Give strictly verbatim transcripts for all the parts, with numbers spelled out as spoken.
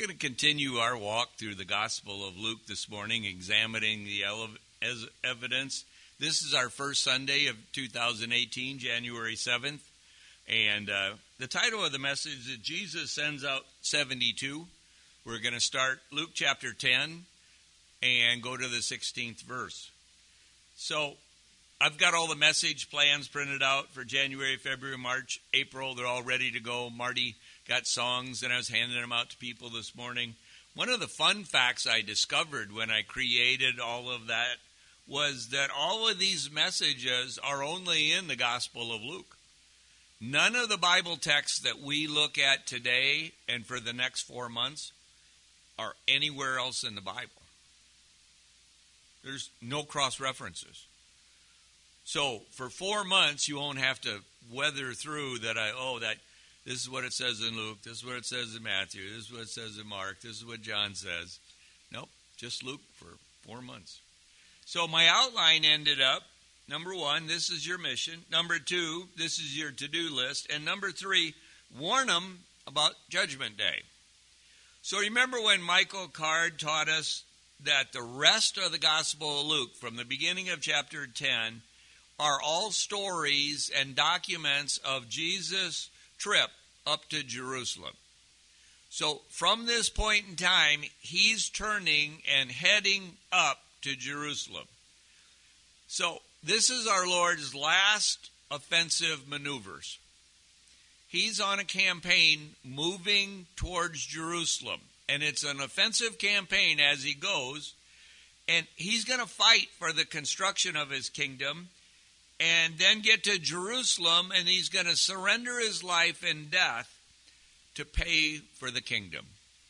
going to continue our walk through the Gospel of Luke this morning, examining the ele- evidence. This is our first Sunday of two thousand eighteen, January seventh. And uh, the title of the message is Jesus Sends Out seventy-two. We're going to start Luke chapter ten and go to the sixteenth verse. So I've got all the message plans printed out for January, February, March, April. They're all ready to go. Marty got songs, and I was handing them out to people this morning. One of the fun facts I discovered when I created all of that was that all of these messages are only in the Gospel of Luke. None of the Bible texts that we look at today and for the next four months are anywhere else in the Bible. There's no cross-references. So for four months, you won't have to weather through that, I oh, that this is what it says in Luke, this is what it says in Matthew, this is what it says in Mark, this is what John says. Nope, just Luke for four months. So my outline ended up, number one, this is your mission. Number two, this is your to-do list. And number three, warn them about Judgment Day. So remember when Michael Card taught us that the rest of the Gospel of Luke, from the beginning of chapter ten, are all stories and documents of Jesus' trip up to Jerusalem. So from this point in time, he's turning and heading up to Jerusalem. So this is our Lord's last offensive maneuvers. He's on a campaign moving towards Jerusalem, and it's an offensive campaign as he goes, and he's going to fight for the construction of his kingdom and then get to Jerusalem, and he's going to surrender his life and death to pay for the kingdom.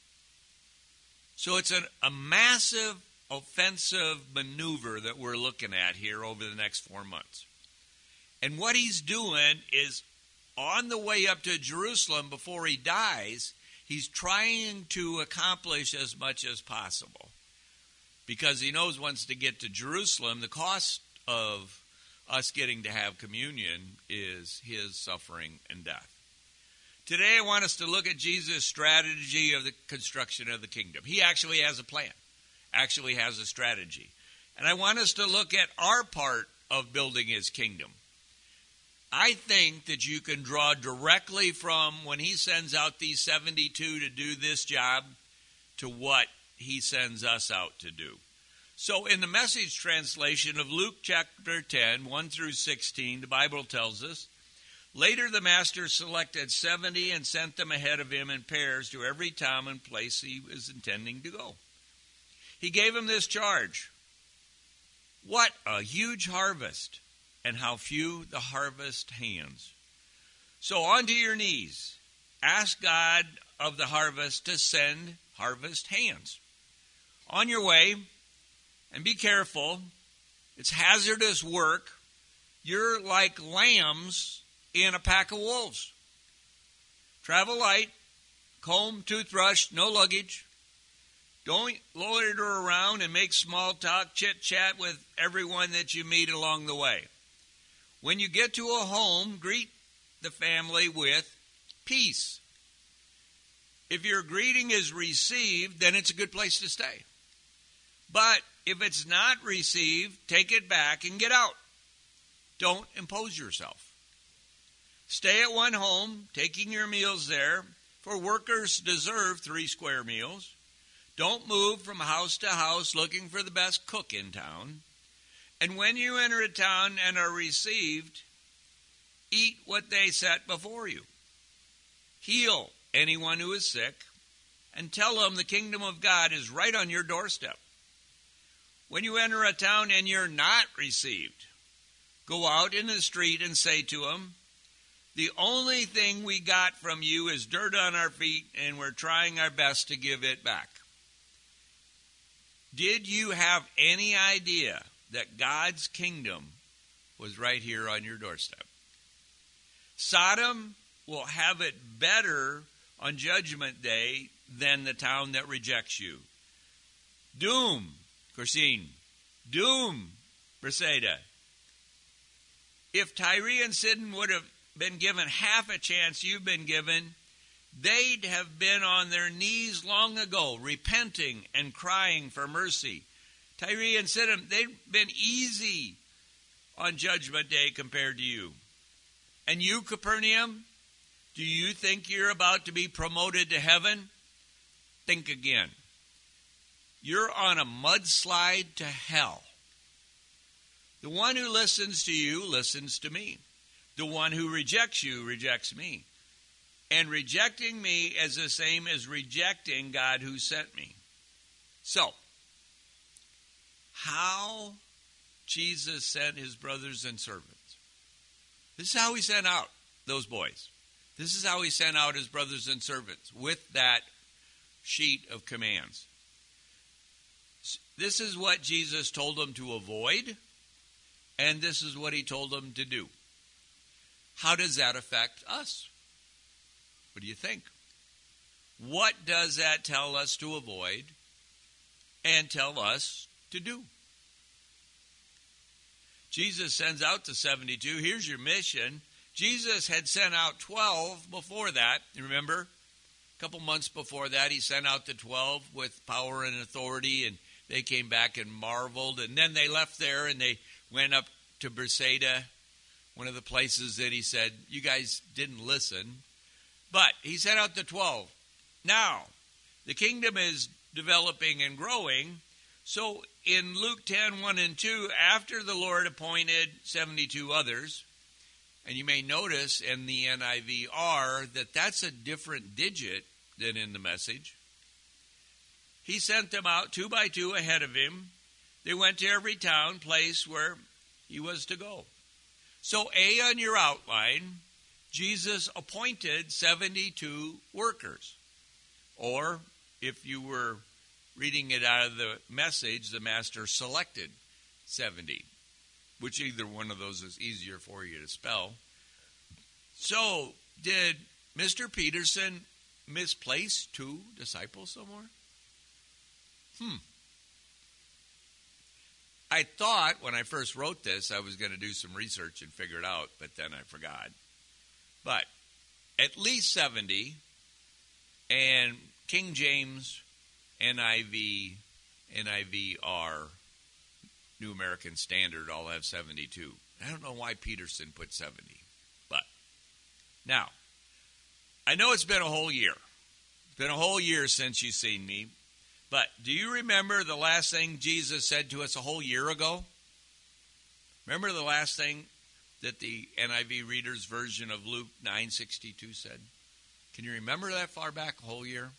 So it's a, a massive offensive maneuver that we're looking at here over the next four months. And what he's doing is, on the way up to Jerusalem before he dies, he's trying to accomplish as much as possible. Because he knows once to get to Jerusalem, the cost of us getting to have communion is his suffering and death. Today I want us to look at Jesus' strategy of the construction of the kingdom. He actually has a plan, actually has a strategy. And I want us to look at our part of building his kingdom. I think that you can draw directly from when he sends out these seventy-two to do this job to what he sends us out to do. So in the Message translation of Luke chapter ten, one through sixteen, the Bible tells us, later the master selected seventy and sent them ahead of him in pairs to every town and place he was intending to go. He gave them this charge: what a huge harvest, and how few the harvest hands. So on to your knees, ask God of the harvest to send harvest hands. On your way, and be careful, it's hazardous work. You're like lambs in a pack of wolves. Travel light, comb, toothbrush, no luggage. Don't loiter around and make small talk, chit-chat with everyone that you meet along the way. When you get to a home, greet the family with peace. If your greeting is received, then it's a good place to stay. But if it's not received, take it back and get out. Don't impose yourself. Stay at one home, taking your meals there, for workers deserve three square meals. Don't move from house to house looking for the best cook in town. And when you enter a town and are received, eat what they set before you. Heal anyone who is sick, and tell them the kingdom of God is right on your doorstep. When you enter a town and you're not received, go out in the street and say to them, the only thing we got from you is dirt on our feet, and we're trying our best to give it back. Did you have any idea that God's kingdom was right here on your doorstep? Sodom will have it better on Judgment Day than the town that rejects you. Doom, Corsine. Doom, Bethsaida. If Tyre and Sidon would have been given half a chance you've been given, they'd have been on their knees long ago, repenting and crying for mercy. Tyre and Sidon, they've been easy on Judgment Day compared to you. And you, Capernaum, do you think you're about to be promoted to heaven? Think again. You're on a mudslide to hell. The one who listens to you listens to me. The one who rejects you rejects me. And rejecting me is the same as rejecting God who sent me. So, how Jesus sent his brothers and servants. This is how he sent out those boys. This is how he sent out his brothers and servants, with that sheet of commands. This is what Jesus told them to avoid, and this is what he told them to do. How does that affect us? What do you think? What does that tell us to avoid and tell us to do? Jesus sends out the seventy-two. Here's your mission. Jesus had sent out twelve before that. You remember? A couple months before that, he sent out the twelve with power and authority, and they came back and marveled. And then they left there, and they went up to Bethsaida, one of the places that he said, you guys didn't listen. But he sent out the twelve. Now, the kingdom is developing and growing. So in Luke ten, one and two, after the Lord appointed seventy-two others, and you may notice in the N I V R that that's a different digit than in the Message. He sent them out two by two ahead of him. They went to every town, place where he was to go. So A, on your outline, Jesus appointed seventy-two workers. Or, if you were reading it out of the Message, the Master selected seventy, which either one of those is easier for you to spell. So, did Mister Peterson misplace two disciples somewhere? Hmm. I thought when I first wrote this I was going to do some research and figure it out, but then I forgot. But at least seventy, and King James, N I V, N I V R, New American Standard all have seventy-two. I don't know why Peterson put seventy. But now, I know it's been a whole year. It's been a whole year since you've seen me. But do you remember the last thing Jesus said to us a whole year ago? Remember the last thing that the N I V Reader's version of Luke nine sixty-two said? Can you remember that far back, a whole year?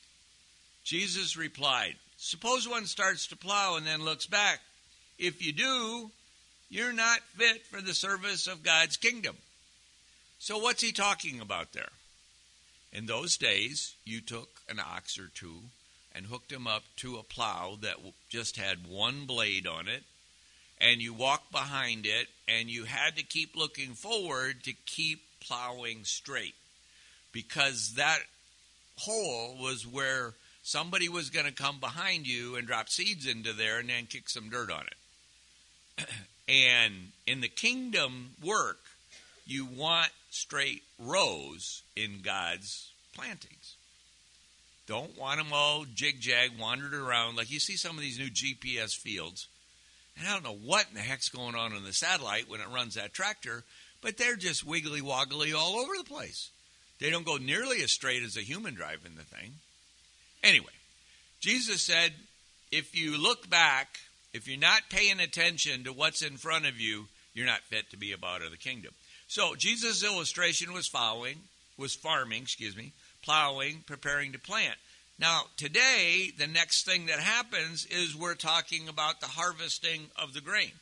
Jesus replied, suppose one starts to plow and then looks back. If you do, you're not fit for the service of God's kingdom. So what's he talking about there? In those days, you took an ox or two and hooked him up to a plow that just had one blade on it, and you walked behind it, and you had to keep looking forward to keep plowing straight, because that hole was where somebody was going to come behind you and drop seeds into there and then kick some dirt on it. And in the kingdom work, you want straight rows in God's plantings. Don't want them all jig-jag, wandered around. Like you see some of these new G P S fields, and I don't know what in the heck's going on in the satellite when it runs that tractor, but they're just wiggly-woggly all over the place. They don't go nearly as straight as a human driving the thing. Anyway, Jesus said, if you look back, if you're not paying attention to what's in front of you, you're not fit to be a part of the kingdom. So Jesus' illustration was following, was farming, excuse me, plowing, preparing to plant. Now, today, the next thing that happens is we're talking about the harvesting of the grain.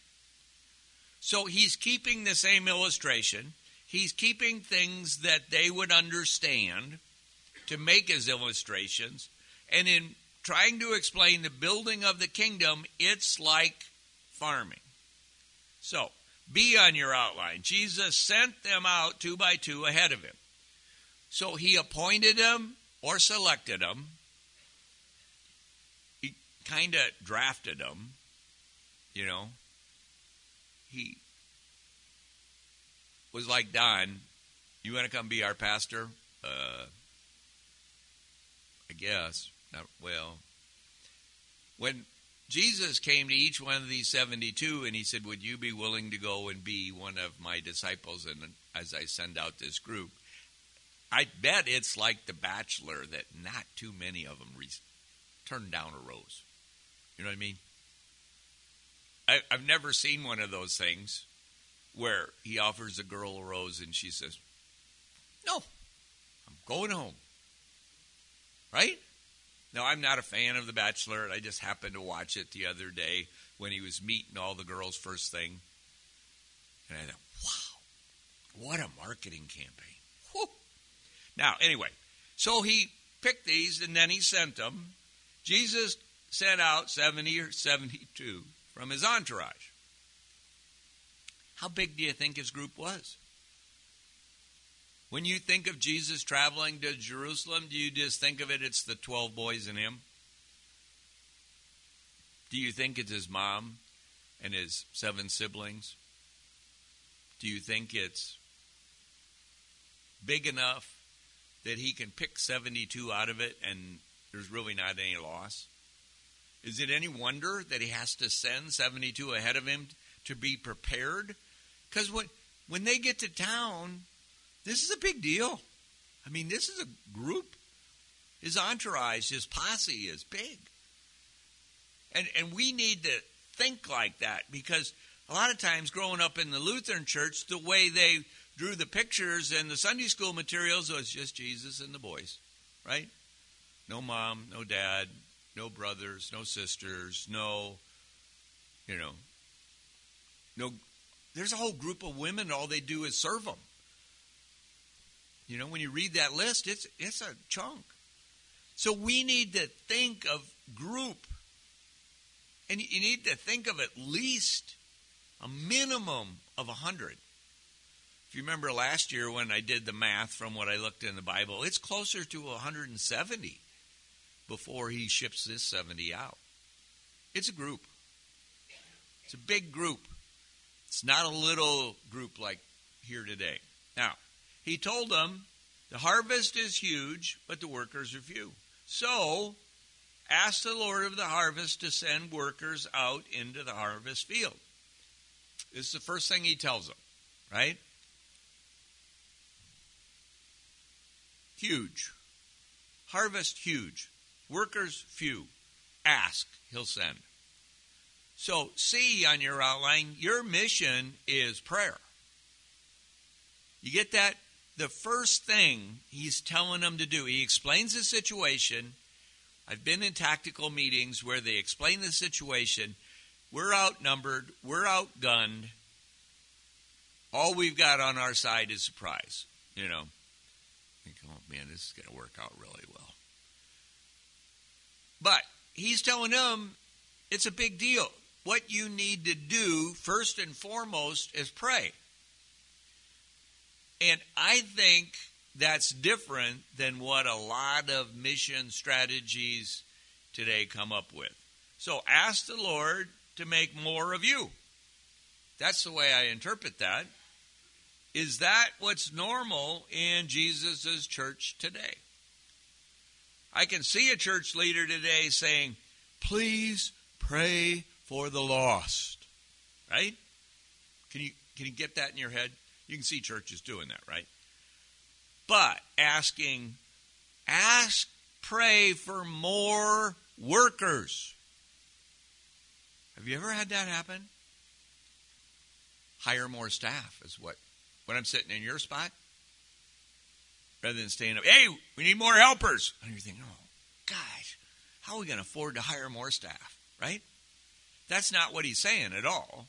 So he's keeping the same illustration. He's keeping things that they would understand to make his illustrations. And in trying to explain the building of the kingdom, it's like farming. So, be on your outline. Jesus sent them out two by two ahead of him. So he appointed them or selected them. He kind of drafted them, you know. He was like, Don, you want to come be our pastor? Uh, I guess. Not, well, when Jesus came to each one of these seventy-two and he said, would you be willing to go and be one of my disciples and as I send out this group? I bet it's like The Bachelor that not too many of them re- turned down a rose. You know what I mean? I, I've never seen one of those things where he offers a girl a rose and she says, no, I'm going home. Right? Now, I'm not a fan of The Bachelor. I just happened to watch it the other day when he was meeting all the girls first thing. And I thought, wow, what a marketing campaign. Whew. Now, anyway, so he picked these and then he sent them. Jesus sent out seventy or seventy-two from his entourage. How big do you think his group was? When you think of Jesus traveling to Jerusalem, do you just think of it, it's the twelve boys and him? Do you think it's his mom and his seven siblings? Do you think it's big enough that he can pick seventy-two out of it and there's really not any loss? Is it any wonder that he has to send seventy-two ahead of him to be prepared? Because when, when they get to town, this is a big deal. I mean, this is a group. His entourage, his posse is big. And and we need to think like that because a lot of times growing up in the Lutheran church, the way they drew the pictures and the Sunday school materials was just Jesus and the boys, right? No mom, no dad, no brothers, no sisters, no, you know, no. There's a whole group of women, all they do is serve them. You know, when you read that list, it's it's a chunk. So we need to think of group. And you need to think of at least a minimum of one hundred. If you remember last year when I did the math from what I looked in the Bible, it's closer to one hundred seventy before he ships this seventy out. It's a group. It's a big group. It's not a little group like here today. Now, he told them, the harvest is huge, but the workers are few. So, ask the Lord of the harvest to send workers out into the harvest field. This is the first thing he tells them, right? Huge. Harvest huge. Workers few. Ask, he'll send. So, see on your outline, your mission is prayer. You get that? The first thing he's telling them to do, he explains the situation. I've been in tactical meetings where they explain the situation. We're outnumbered. We're outgunned. All we've got on our side is surprise. You know, think, oh man, this is going to work out really well. But he's telling them it's a big deal. What you need to do first and foremost is pray. And I think that's different than what a lot of mission strategies today come up with. So ask the Lord to make more of you. That's the way I interpret that. Is that what's normal in Jesus' church today? I can see a church leader today saying, please pray for the lost. Right? Can you can you get that in your head? You can see churches doing that, right? But asking, ask, pray for more workers. Have you ever had that happen? Hire more staff is what, when I'm sitting in your spot, rather than staying up, hey, we need more helpers. And you're thinking, oh, gosh, how are we going to afford to hire more staff, right? That's not what he's saying at all.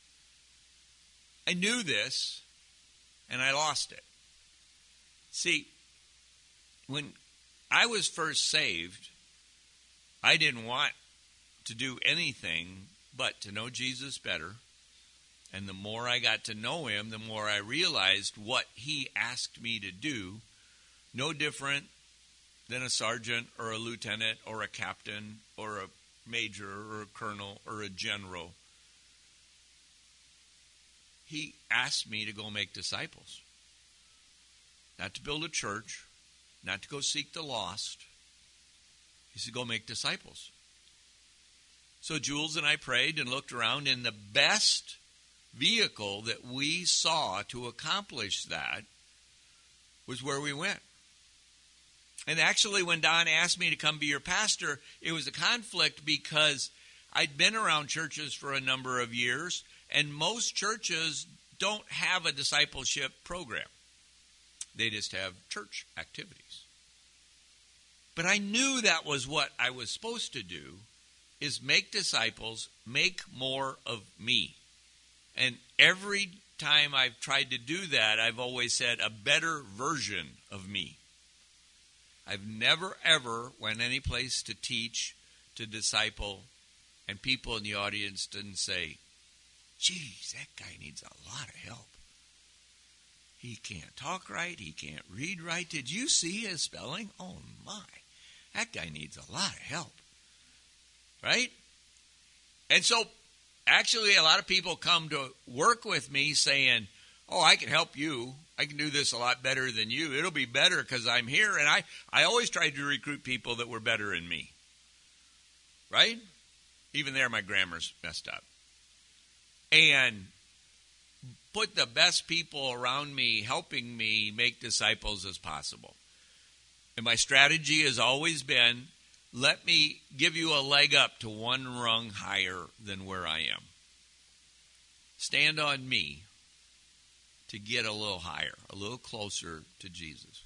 I knew this, and I lost it. See, when I was first saved, I didn't want to do anything but to know Jesus better. And the more I got to know him, the more I realized what he asked me to do, no different than a sergeant or a lieutenant or a captain or a major or a colonel or a general. He asked me to go make disciples. Not to build a church, not to go seek the lost, He said, go make disciples. So Jules and I prayed and looked around, and the best vehicle that we saw to accomplish that was where we went. And actually, when Don asked me to come be your pastor, it was a conflict because I'd been around churches for a number of years, and most churches don't have a discipleship program. They just have church activities. But I knew that was what I was supposed to do, is make disciples, make more of me. And every time I've tried to do that, I've always said a better version of me. I've never, ever went any place to teach, to disciple, and people in the audience didn't say, geez, that guy needs a lot of help. He can't talk right. He can't read right. Did you see his spelling? Oh, my. That guy needs a lot of help. Right? And so, actually, a lot of people come to work with me saying, oh, I can help you. I can do this a lot better than you. It'll be better because I'm here. And I, I always tried to recruit people that were better than me. Right? Even there, my grammar's messed up. And put the best people around me helping me make disciples as possible. And my strategy has always been, let me give you a leg up to one rung higher than where I am. Stand on me to get a little higher, a little closer to Jesus.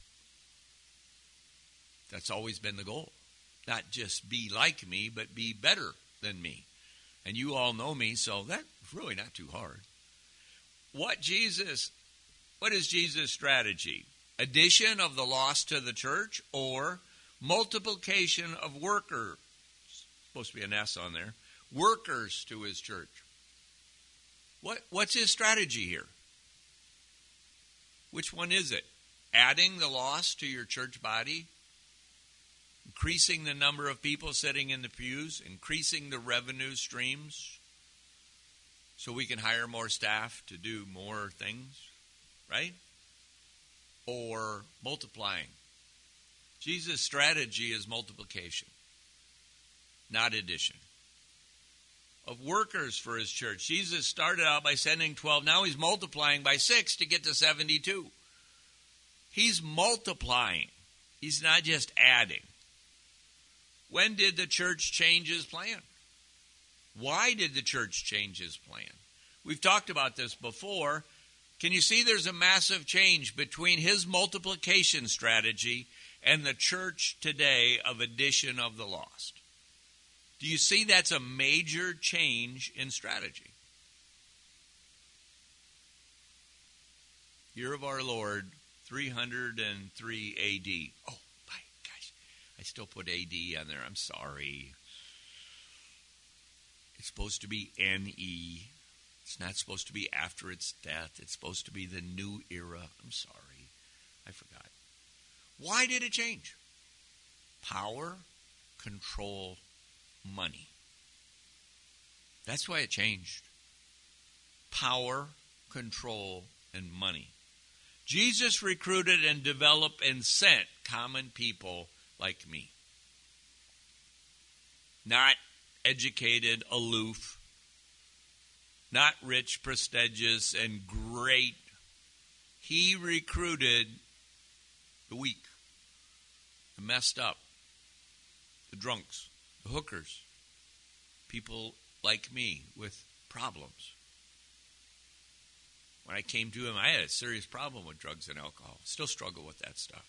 That's always been the goal. Not just be like me, but be better than me. And you all know me, so that's really not too hard. What Jesus, what is Jesus' strategy? Addition of the lost to the church, or multiplication of workers? Supposed to be an S on there. Workers to his church. What what's his strategy here? Which one is it? Adding the lost to your church body? Increasing the number of people sitting in the pews? Increasing the revenue streams? So we can hire more staff to do more things? Right? Or multiplying? Jesus' strategy is multiplication, not addition. Of workers for his church. Jesus started out by sending twelve. Now he's multiplying by six to get to seventy-two. He's multiplying. He's not just adding. When did the church change his plan? Why did the church change his plan? We've talked about this before. Can you see there's a massive change between his multiplication strategy and the church today of addition of the lost? Do you see that's a major change in strategy? Year of our Lord, three hundred three A D. Oh, my gosh. I still put A D on there. I'm sorry. It's supposed to be N E. It's not supposed to be after its death. It's supposed to be the new era. I'm sorry. I forgot. Why did it change? Power, control, money. That's why it changed. Power, control, and money. Jesus recruited and developed and sent common people like me. Not educated, aloof, not rich, prestigious, and great. He recruited the weak, the messed up, the drunks, the hookers, people like me with problems. When I came to him, I had a serious problem with drugs and alcohol. Still struggle with that stuff.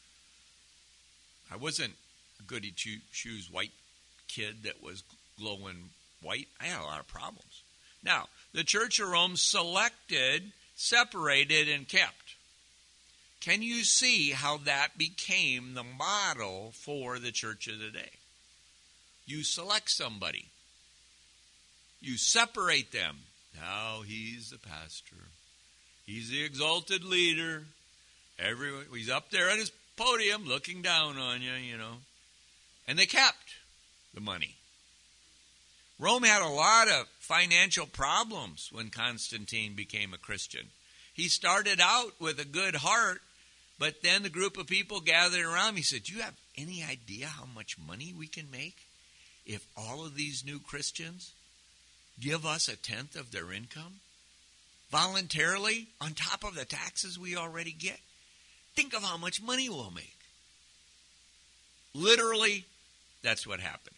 I wasn't a goody two-shoes white kid that was glowing white. I had a lot of problems. Now, the Church of Rome selected, separated, and kept. Can you see how that became the model for the church of today? You select somebody. You separate them. Now he's the pastor. He's the exalted leader. Everyone, he's up there at his podium looking down on you, you know. And they kept the money. Rome had a lot of financial problems when Constantine became a Christian. He started out with a good heart, But then the group of people gathered around me said, do you have any idea how much money we can make if all of these new Christians give us a tenth of their income voluntarily on top of the taxes we already get? Think of how much money we'll make. Literally, that's what happened.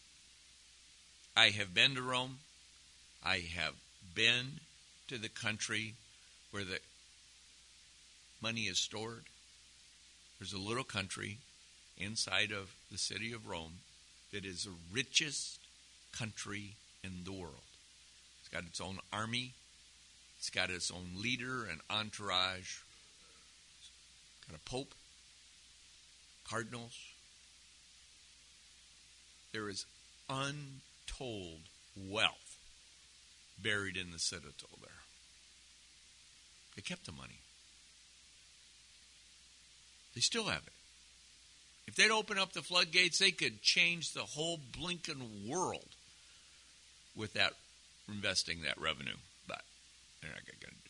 I have been to Rome. I have been to the country where the money is stored. There's a little country inside of the city of Rome that is the richest country in the world. It's got its own army. It's got its own leader and entourage. It's got a pope, cardinals. There is untold wealth buried in the citadel there. They kept the money. They still have it. If they'd open up the floodgates, they could change the whole blinking world with that, investing that revenue. But they're not going to do it.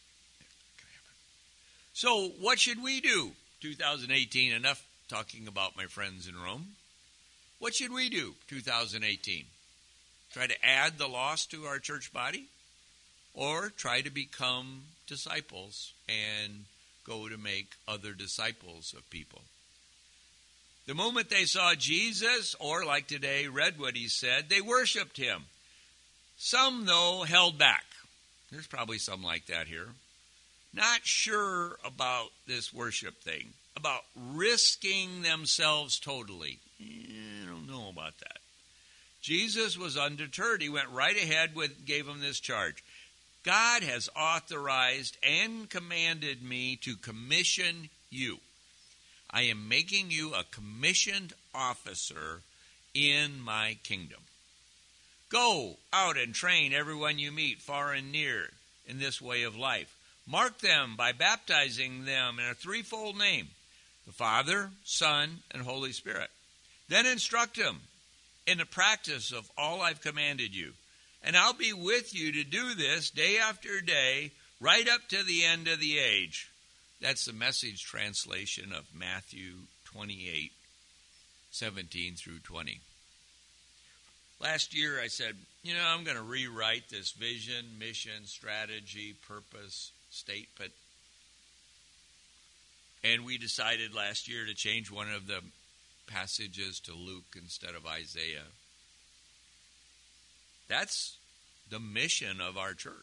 So what should we do? two thousand eighteen, enough talking about my friends in Rome. What should we do two thousand eighteen? Try to add the lost to our church body? Or try to become disciples and go to make other disciples of people? The moment they saw Jesus, or like today, read what he said, they worshiped him. Some, though, held back. There's probably some like that here. Not sure about this worship thing, about risking themselves totally. I don't know about that. Jesus was undeterred. He went right ahead with, gave him this charge. God has authorized and commanded me to commission you. I am making you a commissioned officer in my kingdom. Go out and train everyone you meet, far and near, in this way of life. Mark them by baptizing them in a threefold name, the Father, Son, and Holy Spirit. Then instruct them in the practice of all I've commanded you. And I'll be with you to do this day after day, right up to the end of the age. That's the Message translation of Matthew twenty-eight, seventeen through twenty. Last year I said, you know, I'm going to rewrite this vision, mission, strategy, purpose, statement. And we decided last year to change one of the passages to Luke instead of Isaiah. That's the mission of our church.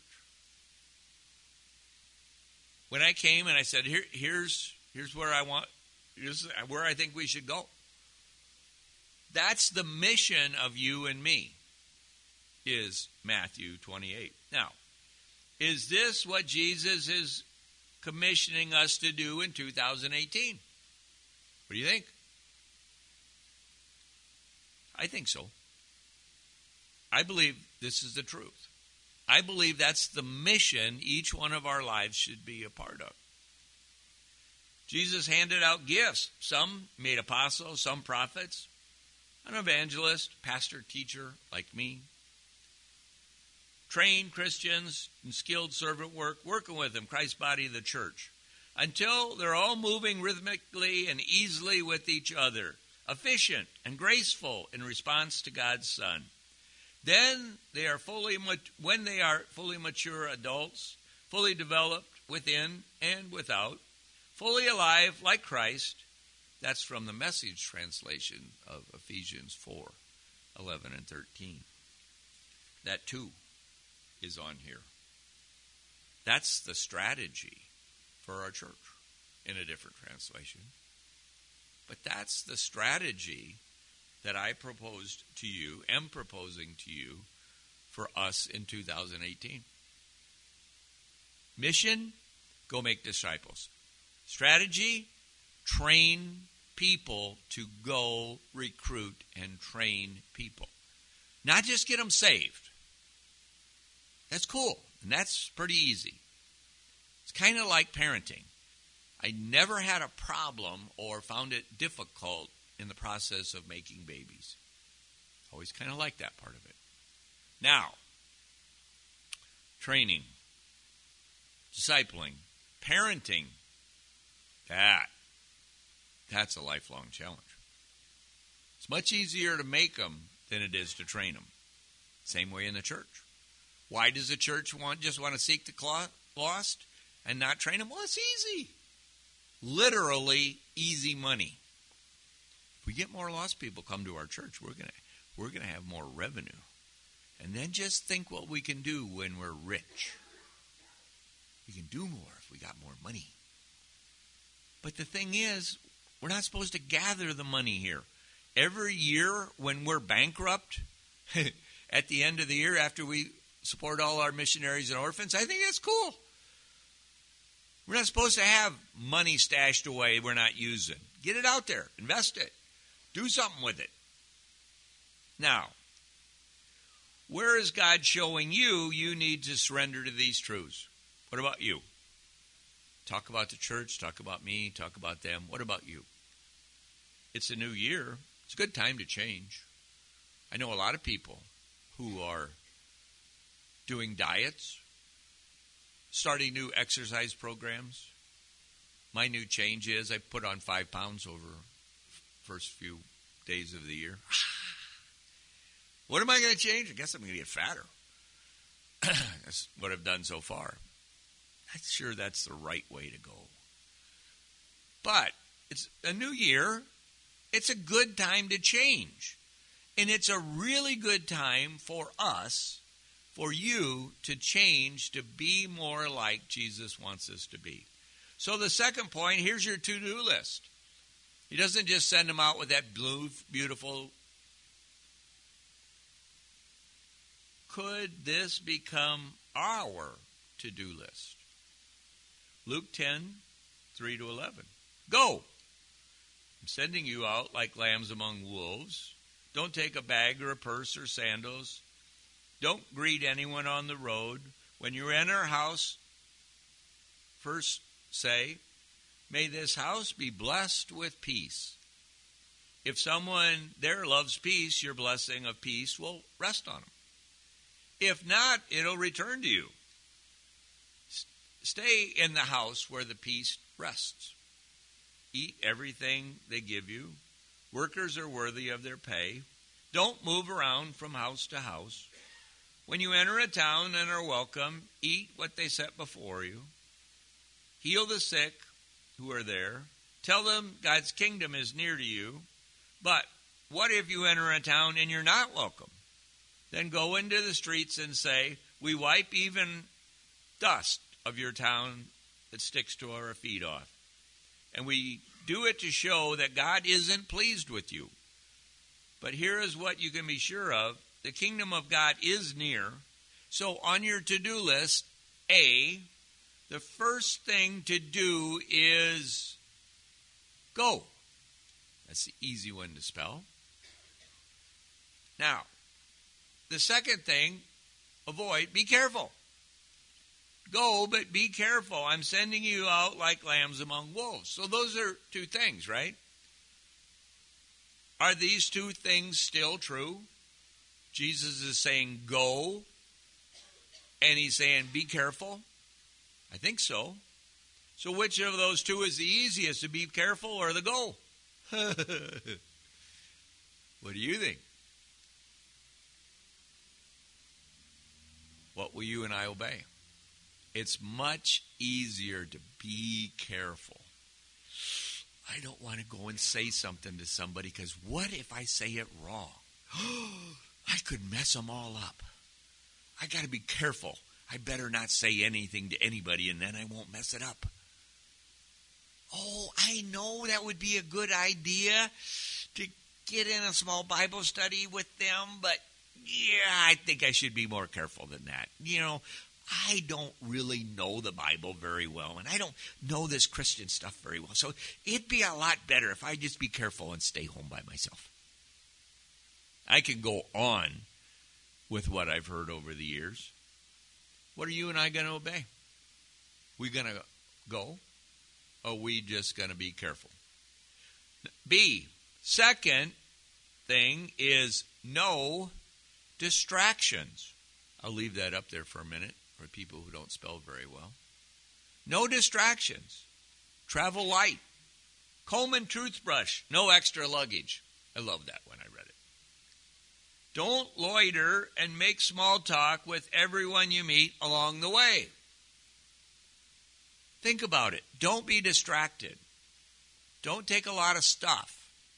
When I came and I said, Here, here's, here's where I want, here's where I think we should go. That's the mission of you and me, is Matthew twenty-eight. Now, is this what Jesus is commissioning us to do in two thousand eighteen? What do you think? I think so. I believe this is the truth. I believe that's the mission each one of our lives should be a part of. Jesus handed out gifts. Some made apostles, some prophets, an evangelist, pastor, teacher like me. Trained Christians in skilled servant work, working with them, Christ's body, the church, until they're all moving rhythmically and easily with each other, efficient and graceful in response to God's Son. Then they are fully, when they are fully mature adults, fully developed within and without, fully alive like Christ. That's from the Message translation of Ephesians four, eleven and thirteen. That too is on here. That's the strategy for our church in a different translation. But that's the strategy that I proposed to you, am proposing to you for us in two thousand eighteen. Mission, go make disciples. Strategy, train people to go recruit and train people. Not just get them saved. That's cool, and that's pretty easy. It's kind of like parenting. I never had a problem or found it difficult in the process of making babies. Always kind of like that part of it. Now, training, discipling, parenting, that That's a lifelong challenge. It's much easier to make them than it is to train them. Same way in the church. Why does the church want just want to seek the lost and not train them? Well, it's easy. Literally easy money. If we get more lost people come to our church, we're gonna we're gonna have more revenue. And then just think what we can do when we're rich. We can do more if we got more money. But the thing is, we're not supposed to gather the money here. Every year when we're bankrupt, at the end of the year after we support all our missionaries and orphans, I think that's cool. We're not supposed to have money stashed away we're not using. Get it out there. Invest it. Do something with it. Now, where is God showing you you need to surrender to these truths? What about you? Talk about the church. Talk about me. Talk about them. What about you? It's a new year. It's a good time to change. I know a lot of people who are doing diets, starting new exercise programs. My new change is I put on five pounds over the first few days of the year. What am I going to change? I guess I'm going to get fatter. That's what I've done so far. I'm sure that's the right way to go. But it's a new year. It's a good time to change. And it's a really good time for us, for you to change to be more like Jesus wants us to be. So the second point, here's your to-do list. He doesn't just send them out with that blue, beautiful. Could this become our to-do list? Luke ten, three to eleven. Go. I'm sending you out like lambs among wolves. Don't take a bag or a purse or sandals. Don't greet anyone on the road. When you enter a house, first say, may this house be blessed with peace. If someone there loves peace, your blessing of peace will rest on them. If not, it'll return to you. Stay in the house where the peace rests. Eat everything they give you. Workers are worthy of their pay. Don't move around from house to house. When you enter a town and are welcome, eat what they set before you. Heal the sick who are there. Tell them God's kingdom is near to you. But what if you enter a town and you're not welcome? Then go into the streets and say, we wipe even dust of your town that sticks to our feet off. And we do it to show that God isn't pleased with you. But here is what you can be sure of. The kingdom of God is near. So on your to-do list, A, the first thing to do is go. That's the easy one to spell. Now, the second thing, avoid, be careful. Go, but be careful. I'm sending you out like lambs among wolves. So those are two things, right? Are these two things still true? Jesus is saying go, and he's saying be careful. I think so. So which of those two is the easiest, to be careful or the go? What do you think? What will you and I obey? It's much easier to be careful. I don't want to go and say something to somebody because what if I say it wrong? I could mess them all up. I got to be careful. I better not say anything to anybody and then I won't mess it up. Oh, I know that would be a good idea to get in a small Bible study with them, but yeah, I think I should be more careful than that. You know, I don't really know the Bible very well, and I don't know this Christian stuff very well. So it'd be a lot better if I just be careful and stay home by myself. I can go on with what I've heard over the years. What are you and I going to obey? We going to go? Or are we just going to be careful? B, second thing is no distractions. I'll leave that up there for a minute for people who don't spell very well. No distractions. Travel light. Comb and toothbrush, no extra luggage. I love that when I read it. Don't loiter and make small talk with everyone you meet along the way. Think about it. Don't be distracted. Don't take a lot of stuff.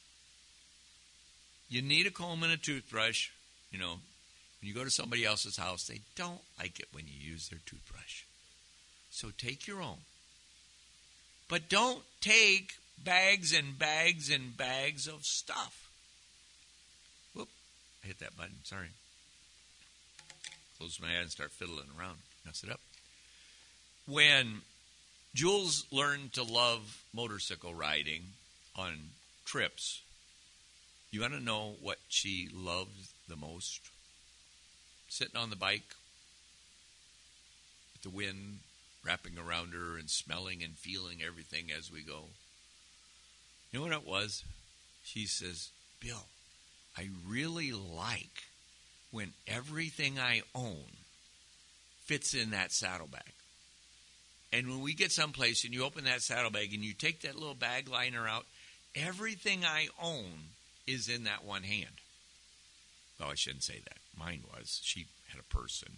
You need a comb and a toothbrush. You know, when you go to somebody else's house, they don't like it when you use their toothbrush. So take your own. But don't take bags and bags and bags of stuff. Whoop, I hit that button. Sorry. Close my eyes and start fiddling around. Mess it up. When Jules learned to love motorcycle riding on trips, you want to know what she loved the most? Sitting on the bike with the wind wrapping around her and smelling and feeling everything as we go. You know what it was? She says, Bill, I really like when everything I own fits in that saddlebag. And when we get someplace and you open that saddlebag and you take that little bag liner out, everything I own is in that one hand. Well, I shouldn't say that. Mine was. She had a purse. And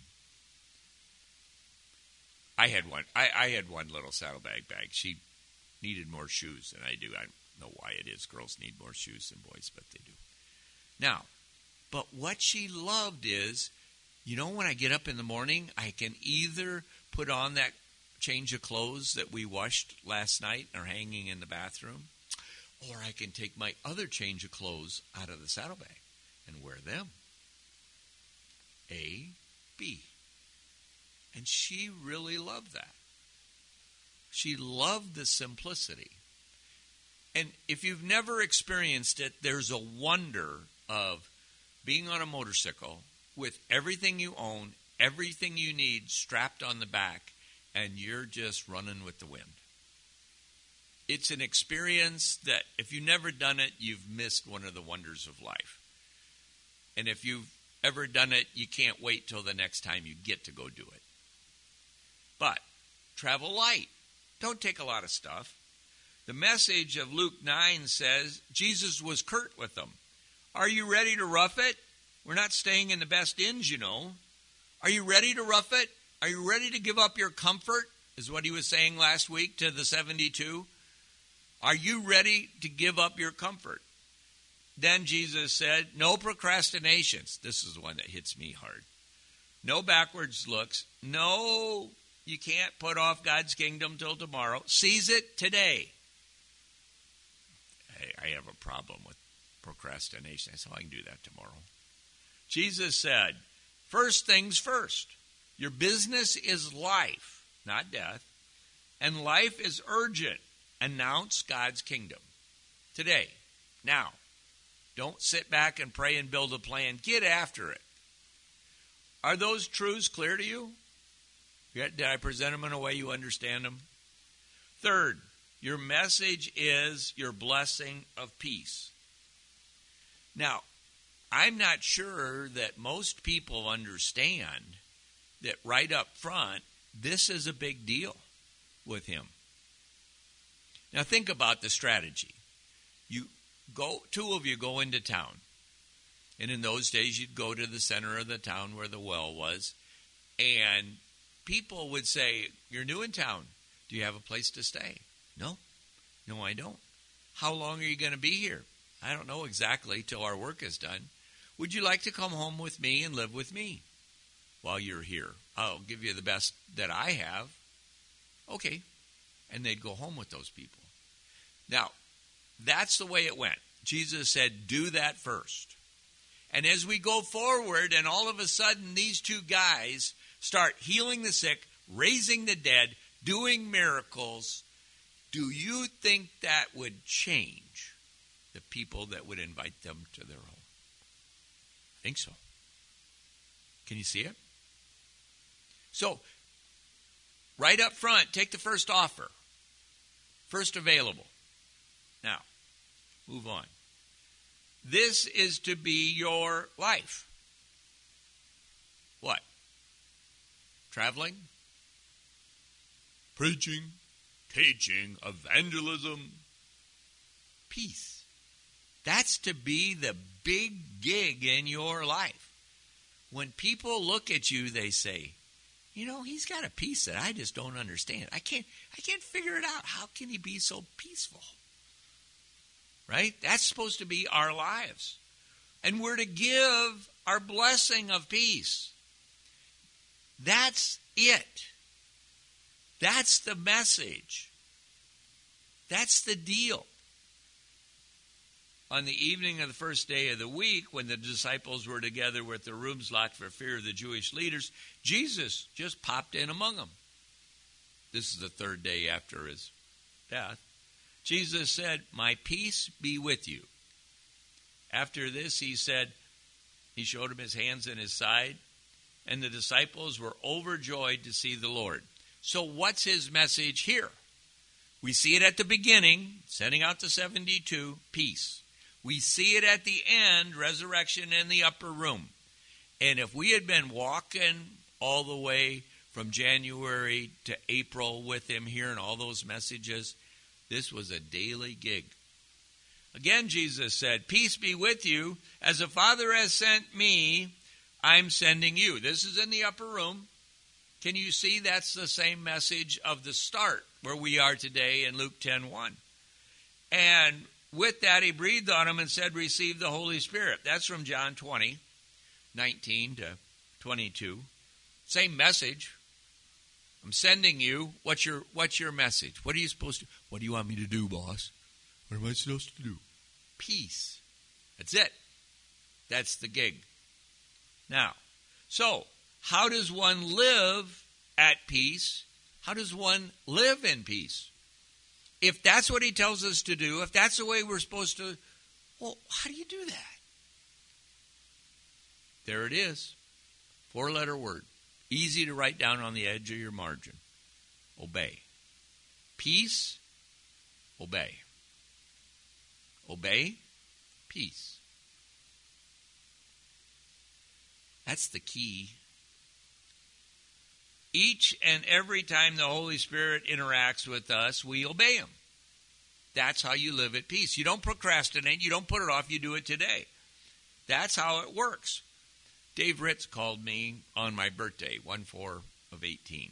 I had one. I, I had one little saddlebag bag. She needed more shoes than I do. I don't know why it is. Girls need more shoes than boys, but they do. Now, but what she loved is, you know, when I get up in the morning, I can either put on that change of clothes that we washed last night and are hanging in the bathroom, or I can take my other change of clothes out of the saddlebag and wear them. A, B. And she really loved that. She loved the simplicity. And if you've never experienced it, there's a wonder of being on a motorcycle with everything you own, everything you need strapped on the back, and you're just running with the wind. It's an experience that if you've never done it, you've missed one of the wonders of life. And if you've ever done it, you can't wait till the next time you get to go do it. But travel light. Don't take a lot of stuff. The message of Luke nine says Jesus was curt with them. Are you ready to rough it? We're not staying in the best inns, you know. Are you ready to rough it? Are you ready to give up your comfort? Is what he was saying last week to the seventy-two. Are you ready to give up your comfort? Then Jesus said, no procrastinations. This is the one that hits me hard. No backwards looks. No, you can't put off God's kingdom till tomorrow. Seize it today. I, I have a problem with procrastination. I said, I can do that tomorrow. Jesus said, first things first. Your business is life, not death. And life is urgent. Announce God's kingdom. Today. Now. Don't sit back and pray and build a plan. Get after it. Are those truths clear to you? Did I present them in a way you understand them? Third, your message is your blessing of peace. Now, I'm not sure that most people understand that right up front, this is a big deal with him. Now, think about the strategy. You go, two of you go into town. And in those days, you'd go to the center of the town where the well was. And people would say, you're new in town. Do you have a place to stay? No. No, I don't. How long are you going to be here? I don't know exactly till our work is done. Would you like to come home with me and live with me while you're here? I'll give you the best that I have. Okay. And they'd go home with those people. Now, that's the way it went. Jesus said, do that first. And as we go forward, and all of a sudden these two guys start healing the sick, raising the dead, doing miracles, do you think that would change the people that would invite them to their home? I think so. Can you see it? So, right up front, take the first offer. First available. Now, move on. This is to be your life. What? Traveling? Preaching? Teaching? Evangelism? Peace. That's to be the big gig in your life. When people look at you, they say, you know, he's got a peace that I just don't understand. I can't I can't figure it out. How can he be so peaceful? Right? That's supposed to be our lives. And we're to give our blessing of peace. That's it. That's the message. That's the deal. On the evening of the first day of the week, when the disciples were together with their rooms locked for fear of the Jewish leaders, Jesus just popped in among them. This is the third day after his death. Jesus said, "My peace be with you." After this, he said, he showed him his hands and his side, and the disciples were overjoyed to see the Lord. So what's his message here? We see it at the beginning, sending out the seventy-two, peace. We see it at the end, resurrection in the upper room. And if we had been walking all the way from January to April with him hearing all those messages, this was a daily gig. Again, Jesus said, "Peace be with you. As the Father has sent me, I'm sending you." This is in the upper room. Can you see that's the same message of the start where we are today in Luke ten one? And with that, he breathed on them and said, "Receive the Holy Spirit." That's from John twenty, nineteen to twenty-two. Same message. I'm sending you. What's your what's your message? What are you supposed to? What do you want me to do, boss? What am I supposed to do? Peace. That's it. That's the gig. Now, so how does one live at peace? How does one live in peace? If that's what he tells us to do, if that's the way we're supposed to, well, how do you do that? There it is. Four-letter word. Easy to write down on the edge of your margin. Obey. Peace, obey. Obey, peace. That's the key. Each and every time the Holy Spirit interacts with us, we obey him. That's how you live at peace. You don't procrastinate. You don't put it off. You do it today. That's how it works. Dave Ritz called me on my birthday, one four of eighteen.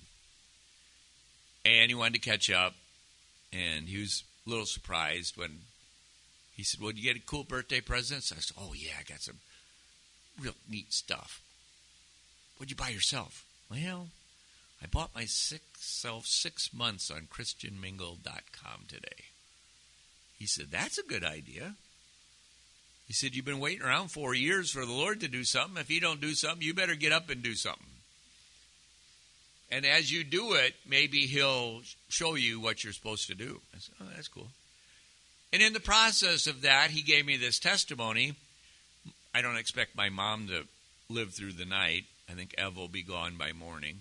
And he wanted to catch up. And he was a little surprised when he said, "Well, did you get a cool birthday presents?" I said, "Oh, yeah, I got some real neat stuff." "What'd you buy yourself?" "Well, I bought myself six months on Christian Mingle dot com today." He said, "That's a good idea." He said, "You've been waiting around four years for the Lord to do something. If he don't do something, you better get up and do something. And as you do it, maybe he'll show you what you're supposed to do." I said, "Oh, that's cool." And in the process of that, he gave me this testimony. I don't expect my mom to live through the night. I think Ev will be gone by morning.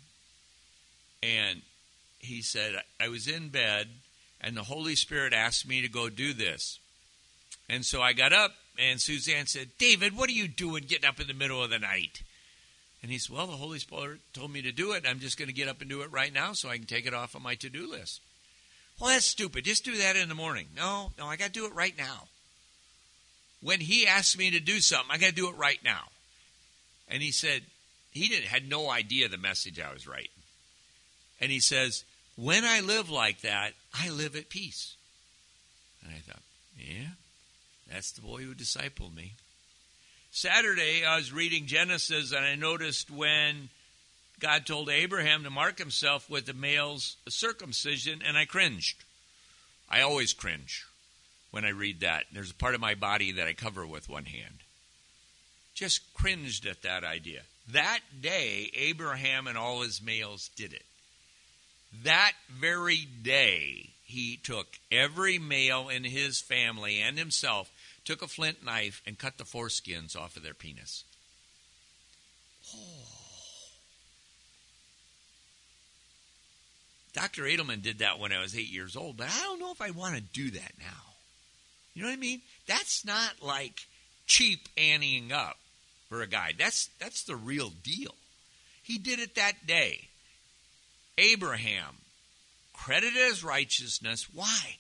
And he said, "I was in bed, and the Holy Spirit asked me to go do this. And so I got up, and Suzanne said, 'David, what are you doing getting up in the middle of the night?' And he said, 'Well, the Holy Spirit told me to do it, and I'm just going to get up and do it right now so I can take it off of my to-do list.' 'Well, that's stupid. Just do that in the morning.' 'No, no, I got to do it right now. When he asked me to do something, I got to do it right now.' And he said, he didn't had no idea the message I was writing. And he says, 'When I live like that, I live at peace.' And I thought, yeah, that's the boy who discipled me. Saturday, I was reading Genesis, and I noticed when God told Abraham to mark himself with the male's circumcision, and I cringed. I always cringe when I read that. There's a part of my body that I cover with one hand. Just cringed at that idea. That day, Abraham and all his males did it. That very day, he took every male in his family and himself, took a flint knife and cut the foreskins off of their penis. Oh. Doctor Edelman did that when I was eight years old, but I don't know if I want to do that now. You know what I mean? That's not like cheap anteing up for a guy. That's that's the real deal. He did it that day. Abraham credited as righteousness. Why?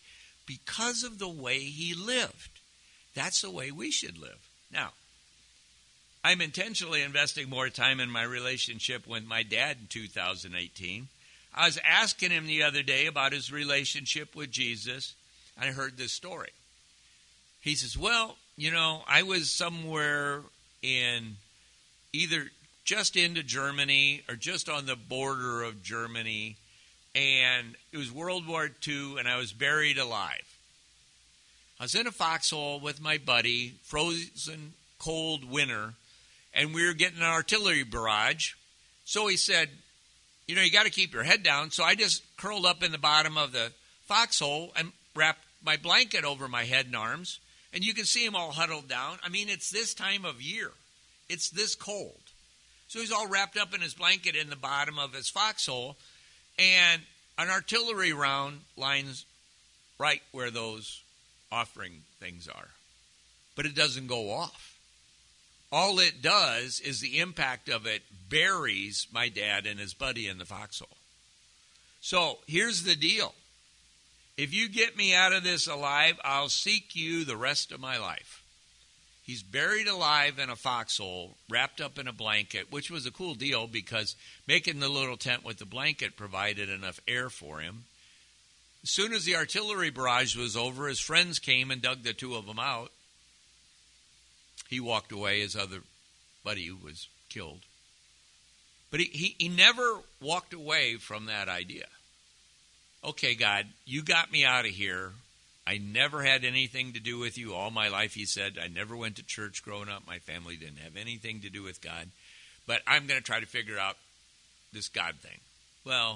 because of the way he lived. That's the way we should live. Now, I'm intentionally investing more time in my relationship with my dad in two thousand eighteen. I was asking him the other day about his relationship with Jesus, and I heard this story. He says, well, you know, I was somewhere in either just into Germany or just on the border of Germany, and it was World War Two, and I was buried alive. I was in a foxhole with my buddy, frozen, cold winter, and we were getting an artillery barrage. So he said, you know, you got to keep your head down. So I just curled up in the bottom of the foxhole and wrapped my blanket over my head and arms. And you can see him all huddled down. I mean, it's this time of year. It's this cold. So he's all wrapped up in his blanket in the bottom of his foxhole. And an artillery round lines right where those offering things are. But it doesn't go off. All it does is the impact of it buries my dad and his buddy in the foxhole. So here's the deal. If you get me out of this alive, I'll seek you the rest of my life. He's buried alive in a foxhole, wrapped up in a blanket, which was a cool deal because making the little tent with the blanket provided enough air for him. As soon as the artillery barrage was over, his friends came and dug the two of them out. He walked away. His other buddy was killed. But he, he, he never walked away from that idea. Okay, God, you got me out of here. I never had anything to do with you all my life, he said. I never went to church growing up. My family didn't have anything to do with God. But I'm going to try to figure out this God thing. Well,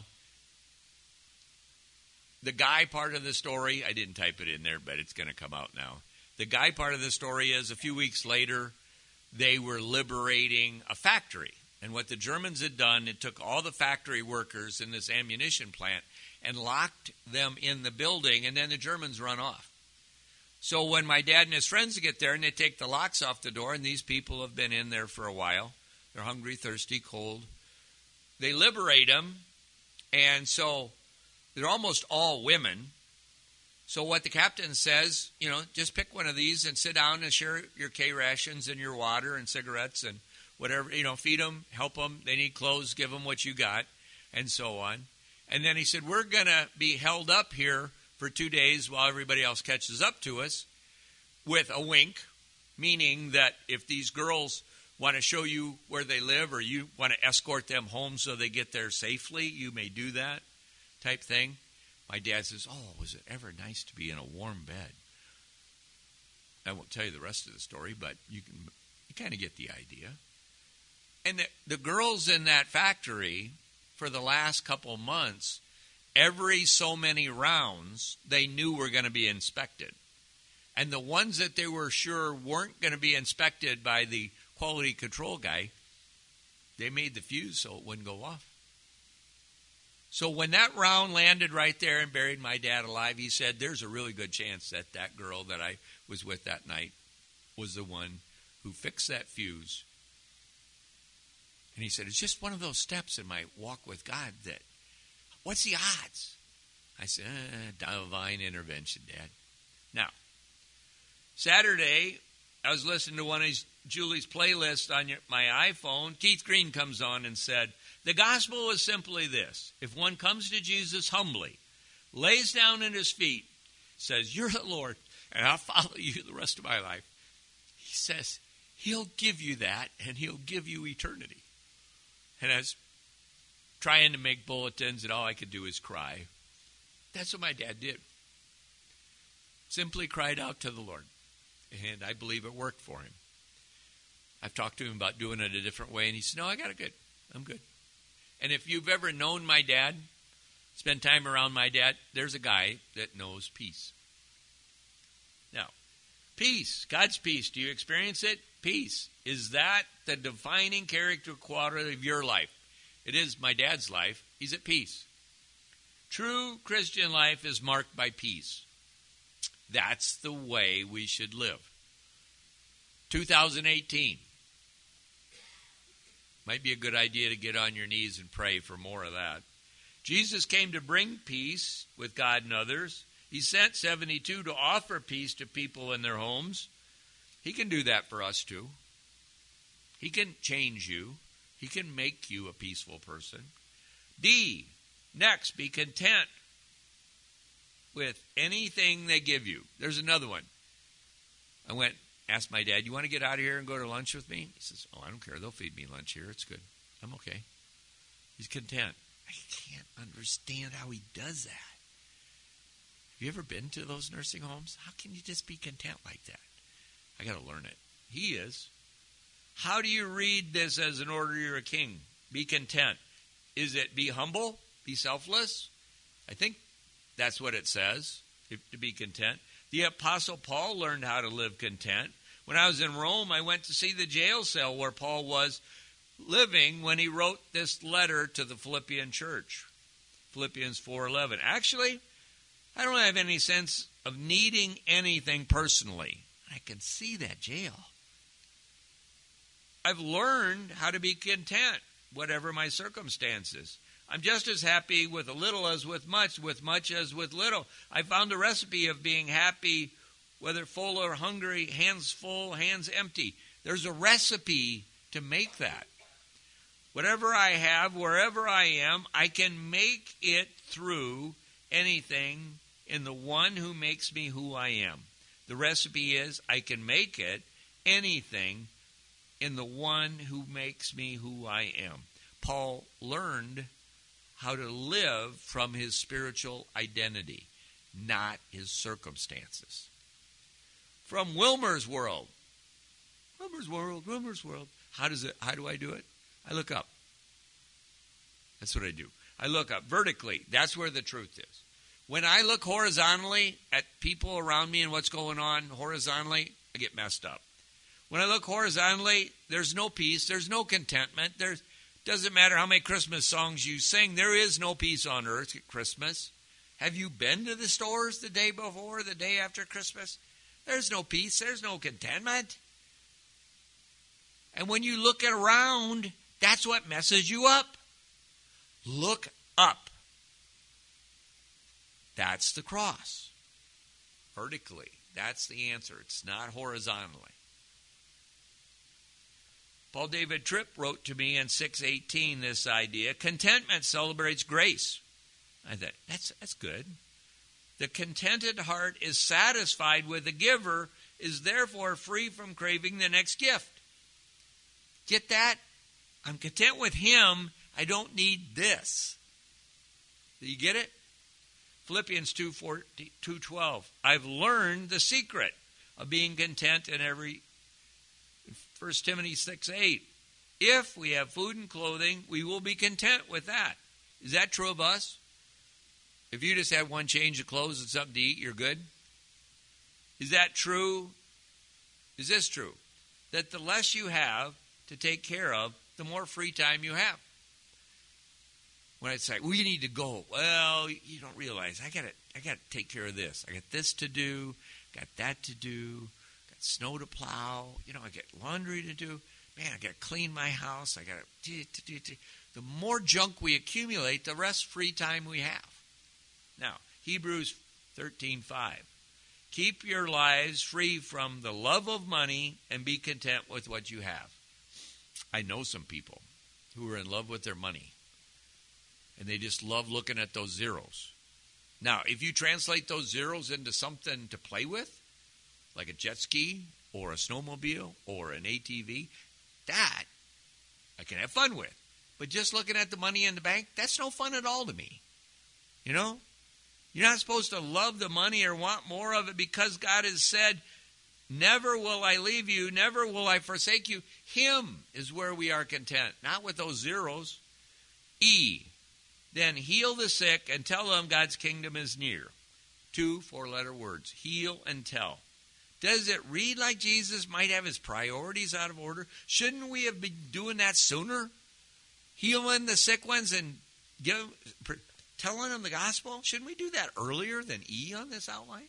the guy part of the story, I didn't type it in there, but it's going to come out now. The guy part of the story is a few weeks later, they were liberating a factory. And what the Germans had done, it took all the factory workers in this ammunition plant and locked them in the building, and then the Germans run off. So when my dad and his friends get there and they take the locks off the door, and these people have been in there for a while, they're hungry, thirsty, cold, they liberate them, and so they're almost all women. So what the captain says, you know, just pick one of these and sit down and share your K rations and your water and cigarettes and whatever, you know, feed them, help them. They need clothes, give them what you got, and so on. And then he said, we're going to be held up here for two days while everybody else catches up to us with a wink, meaning that if these girls want to show you where they live or you want to escort them home so they get there safely, you may do that type thing. My dad says, oh, was it ever nice to be in a warm bed? I won't tell you the rest of the story, but you can you kind of get the idea. And the, the girls in that factory, for the last couple of months, every so many rounds, they knew were going to be inspected. And the ones that they were sure weren't going to be inspected by the quality control guy, they made the fuse so it wouldn't go off. So when that round landed right there and buried my dad alive, he said, there's a really good chance that that girl that I was with that night was the one who fixed that fuse. And he said, it's just one of those steps in my walk with God that, what's the odds? I said, eh, divine intervention, Dad. Now, Saturday, I was listening to one of Julie's playlists on your, my iPhone. Keith Green comes on and said, the gospel is simply this. If one comes to Jesus humbly, lays down at his feet, says, you're the Lord, and I'll follow you the rest of my life, he says, he'll give you that, and he'll give you eternity. And I was trying to make bulletins, and all I could do is cry. That's what my dad did. Simply cried out to the Lord. And I believe it worked for him. I've talked to him about doing it a different way, and he said, no, I got it good. I'm good. And if you've ever known my dad, spent time around my dad, there's a guy that knows peace. Now, peace, God's peace, do you experience it? Peace. Is that the defining character quality of your life? It is my dad's life. He's at peace. True Christian life is marked by peace. That's the way we should live. two thousand eighteen. Might be a good idea to get on your knees and pray for more of that. Jesus came to bring peace with God and others. He sent seventy-two to offer peace to people in their homes. He can do that for us too. He can change you. He can make you a peaceful person. D, next, be content with anything they give you. There's another one. I went, asked my dad, you want to get out of here and go to lunch with me? He says, oh, I don't care. They'll feed me lunch here. It's good. I'm okay. He's content. I can't understand how he does that. Have you ever been to those nursing homes? How can you just be content like that? I got to learn it. He is. How do you read this as an order you're a king? Be content. Is it be humble? Be selfless? I think that's what it says, if, to be content. The Apostle Paul learned how to live content. When I was in Rome, I went to see the jail cell where Paul was living when he wrote this letter to the Philippian church. Philippians four eleven. Actually, I don't have any sense of needing anything personally. I can see that jail. I've learned how to be content, whatever my circumstances. I'm just as happy with a little as with much, with much as with little. I found a recipe of being happy, whether full or hungry, hands full, hands empty. There's a recipe to make that. Whatever I have, wherever I am, I can make it through anything in the one who makes me who I am. The recipe is I can make it anything in the one who makes me who I am. Paul learned how to live from his spiritual identity, not his circumstances. From Wilmer's world. Wilmer's world, Wilmer's world. How does it? How do I do it? I look up. That's what I do. I look up vertically. That's where the truth is. When I look horizontally at people around me and what's going on horizontally, I get messed up. When I look horizontally, there's no peace. There's no contentment. There's doesn't matter how many Christmas songs you sing. There is no peace on earth at Christmas. Have you been to the stores the day before, the day after Christmas? There's no peace. There's no contentment. And when you look around, that's what messes you up. Look up. That's the cross. Vertically. That's the answer. It's not horizontally. Paul David Tripp wrote to me in six eighteen this idea. Contentment celebrates grace. I thought, that's, that's good. The contented heart is satisfied with the giver, is therefore free from craving the next gift. Get that? I'm content with him. I don't need this. Do you get it? Philippians two twelve. I've learned the secret of being content in every. First Timothy six eight. If we have food and clothing, we will be content with that. Is that true of us? If you just have one change of clothes and something to eat, you're good? Is that true? Is this true? That the less you have to take care of, the more free time you have. When I say, well, you need to go. Well, you don't realize, I got to I got to take care of this. I got this to do, got that to do. Snow to plow, you know, I get laundry to do. Man, I got to clean my house. I got to. The more junk we accumulate, the less free time we have. Now, Hebrews thirteen five. Keep your lives free from the love of money and be content with what you have. I know some people who are in love with their money, and they just love looking at those zeros. Now, if you translate those zeros into something to play with, like a jet ski or a snowmobile or an A T V, that I can have fun with. But just looking at the money in the bank, that's no fun at all to me. You know? You're not supposed to love the money or want more of it because God has said, never will I leave you, never will I forsake you. Him is where we are content, not with those zeros. E, then heal the sick and tell them God's kingdom is near. Two four-letter words, heal and tell. Does it read like Jesus might have his priorities out of order? Shouldn't we have been doing that sooner? Healing the sick ones and give, telling them the gospel? Shouldn't we do that earlier than E on this outline?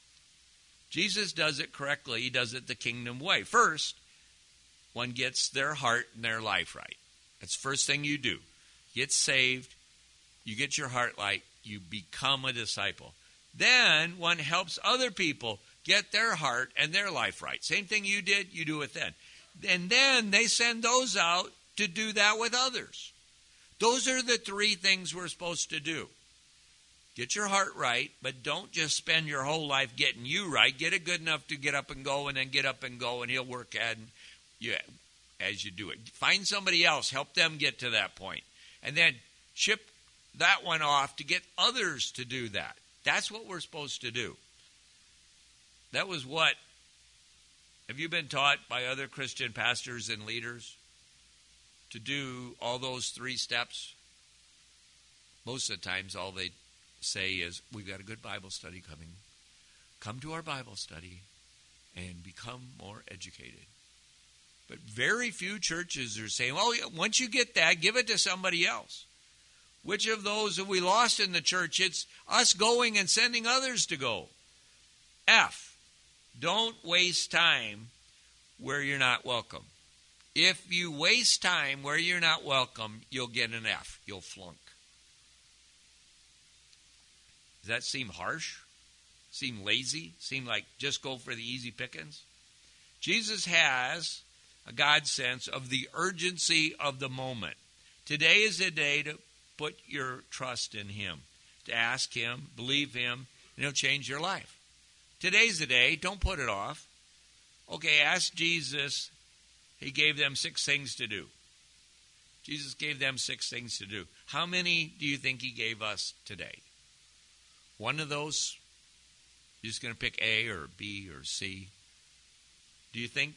Jesus does it correctly. He does it the kingdom way. First, one gets their heart and their life right. That's the first thing you do. Get saved. You get your heart right. You become a disciple. Then one helps other people get their heart and their life right. Same thing you did, you do it then. And then they send those out to do that with others. Those are the three things we're supposed to do. Get your heart right, but don't just spend your whole life getting you right. Get it good enough to get up and go, and then get up and go, and he'll work at you as you do it. Find somebody else. Help them get to that point. And then ship that one off to get others to do that. That's what we're supposed to do. That was what, have you been taught by other Christian pastors and leaders to do all those three steps? Most of the times all they say is, we've got a good Bible study coming. Come to our Bible study and become more educated. But very few churches are saying, well, once you get that, give it to somebody else. Which of those have we lost in the church? It's us going and sending others to go. F, don't waste time where you're not welcome. If you waste time where you're not welcome, you'll get an F. You'll flunk. Does that seem harsh? Seem lazy? Seem like just go for the easy pickings? Jesus has a God sense of the urgency of the moment. Today is the day to put your trust in him, to ask him, believe him, and he'll change your life. Today's the day. Don't put it off. Okay, ask Jesus. He gave them six things to do. Jesus gave them six things to do. How many do you think he gave us today? One of those? You're just going to pick A or B or C? Do you think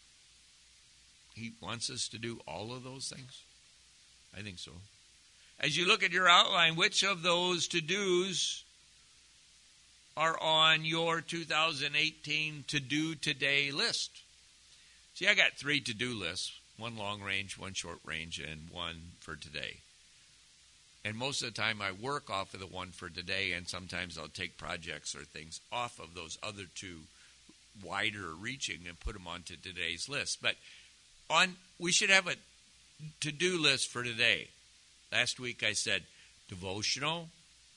he wants us to do all of those things? I think so. As you look at your outline, which of those to-dos are on your two thousand eighteen to-do today list? See, I got three to-do lists, one long range, one short range, and one for today. And most of the time I work off of the one for today, and sometimes I'll take projects or things off of those other two wider reaching and put them onto today's list. But on we should have a to-do list for today. Last week I said devotional,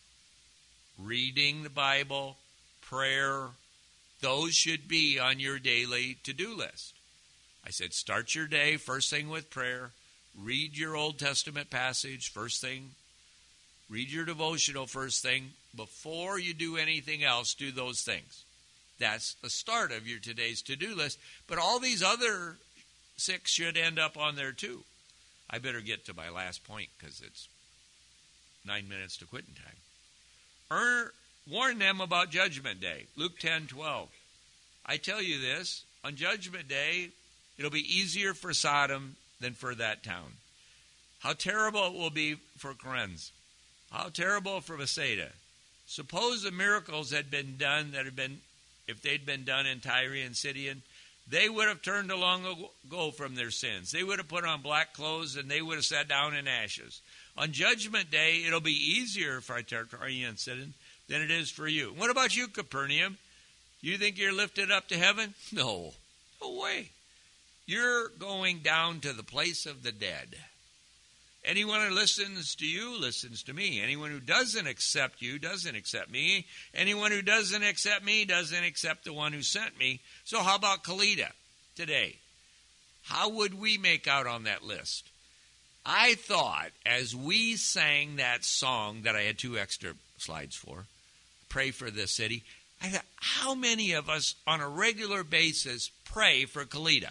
reading the Bible, prayer. Those should be on your daily to-do list. I said start your day first thing with prayer. Read your Old Testament passage first thing. Read your devotional first thing. Before you do anything else, do those things. That's the start of your today's to-do list. But all these other six should end up on there too. I better get to my last point because it's nine minutes to quitting time. Earn, warn them about Judgment Day. Luke ten twelve. I tell you this, on Judgment Day, it'll be easier for Sodom than for that town. How terrible it will be for Corinth. How terrible for Bethsaida. Suppose the miracles had been done that had been, if they'd been done in Tyre and Sidon, they would have turned long ago from their sins. They would have put on black clothes and they would have sat down in ashes. On Judgment Day, it'll be easier for Tyre and Sidon than it is for you. What about you, Capernaum? You think you're lifted up to heaven? No. No way. You're going down to the place of the dead. Anyone who listens to you listens to me. Anyone who doesn't accept you doesn't accept me. Anyone who doesn't accept me doesn't accept the one who sent me. So how about Kalida today? How would we make out on that list? I thought as we sang that song that I had two extra slides for, Pray for This City, I thought, how many of us on a regular basis pray for Kalida?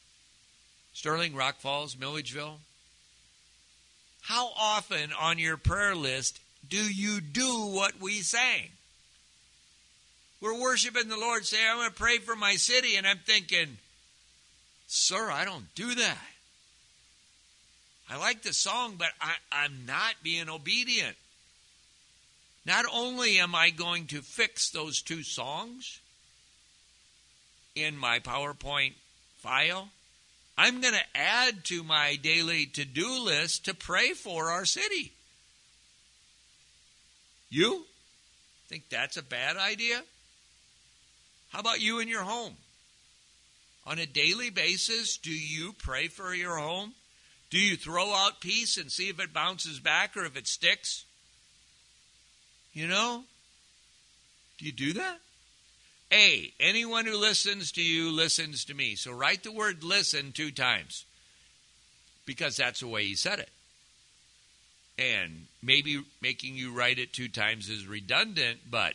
Sterling, Rock Falls, Milledgeville? How often on your prayer list do you do what we sang? We're worshiping the Lord, say, I'm going to pray for my city, and I'm thinking, sir, I don't do that. I like the song, but I, I'm not being obedient. Not only am I going to fix those two songs in my PowerPoint file, I'm going to add to my daily to-do list to pray for our city. You think that's a bad idea? How about you in your home? On a daily basis, do you pray for your home? Do you throw out peace and see if it bounces back or if it sticks? You know? Do you do that? A, anyone who listens to you listens to me. So write the word listen two times because that's the way he said it. And maybe making you write it two times is redundant, but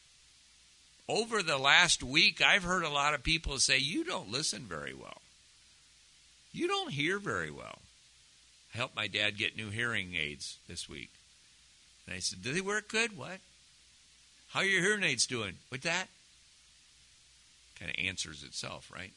over the last week, I've heard a lot of people say, you don't listen very well. You don't hear very well. I helped my dad get new hearing aids this week. And I said, do they work good? What? How are your hearing aids doing? With that? Kind of answers itself, right?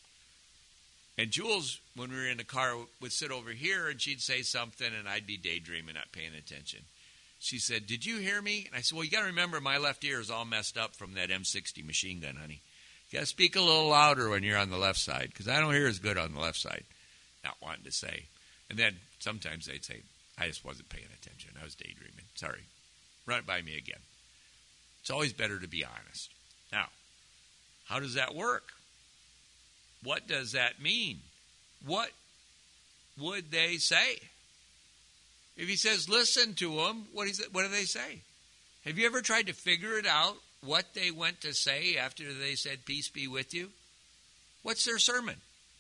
And Jules, when we were in the car, would sit over here and she'd say something and I'd be daydreaming, not paying attention. She said, did you hear me? And I said, well, you got to remember my left ear is all messed up from that M sixty machine gun, honey. You got to speak a little louder when you're on the left side because I don't hear as good on the left side. Not wanting to say. And then sometimes they'd say, I just wasn't paying attention. I was daydreaming. Sorry. Run it by me again. It's always better to be honest. Now, how does that work? What does that mean? What would they say? If he says, listen to them, what, is it, what do they say? Have you ever tried to figure it out, what they went to say after they said, peace be with you? What's their sermon?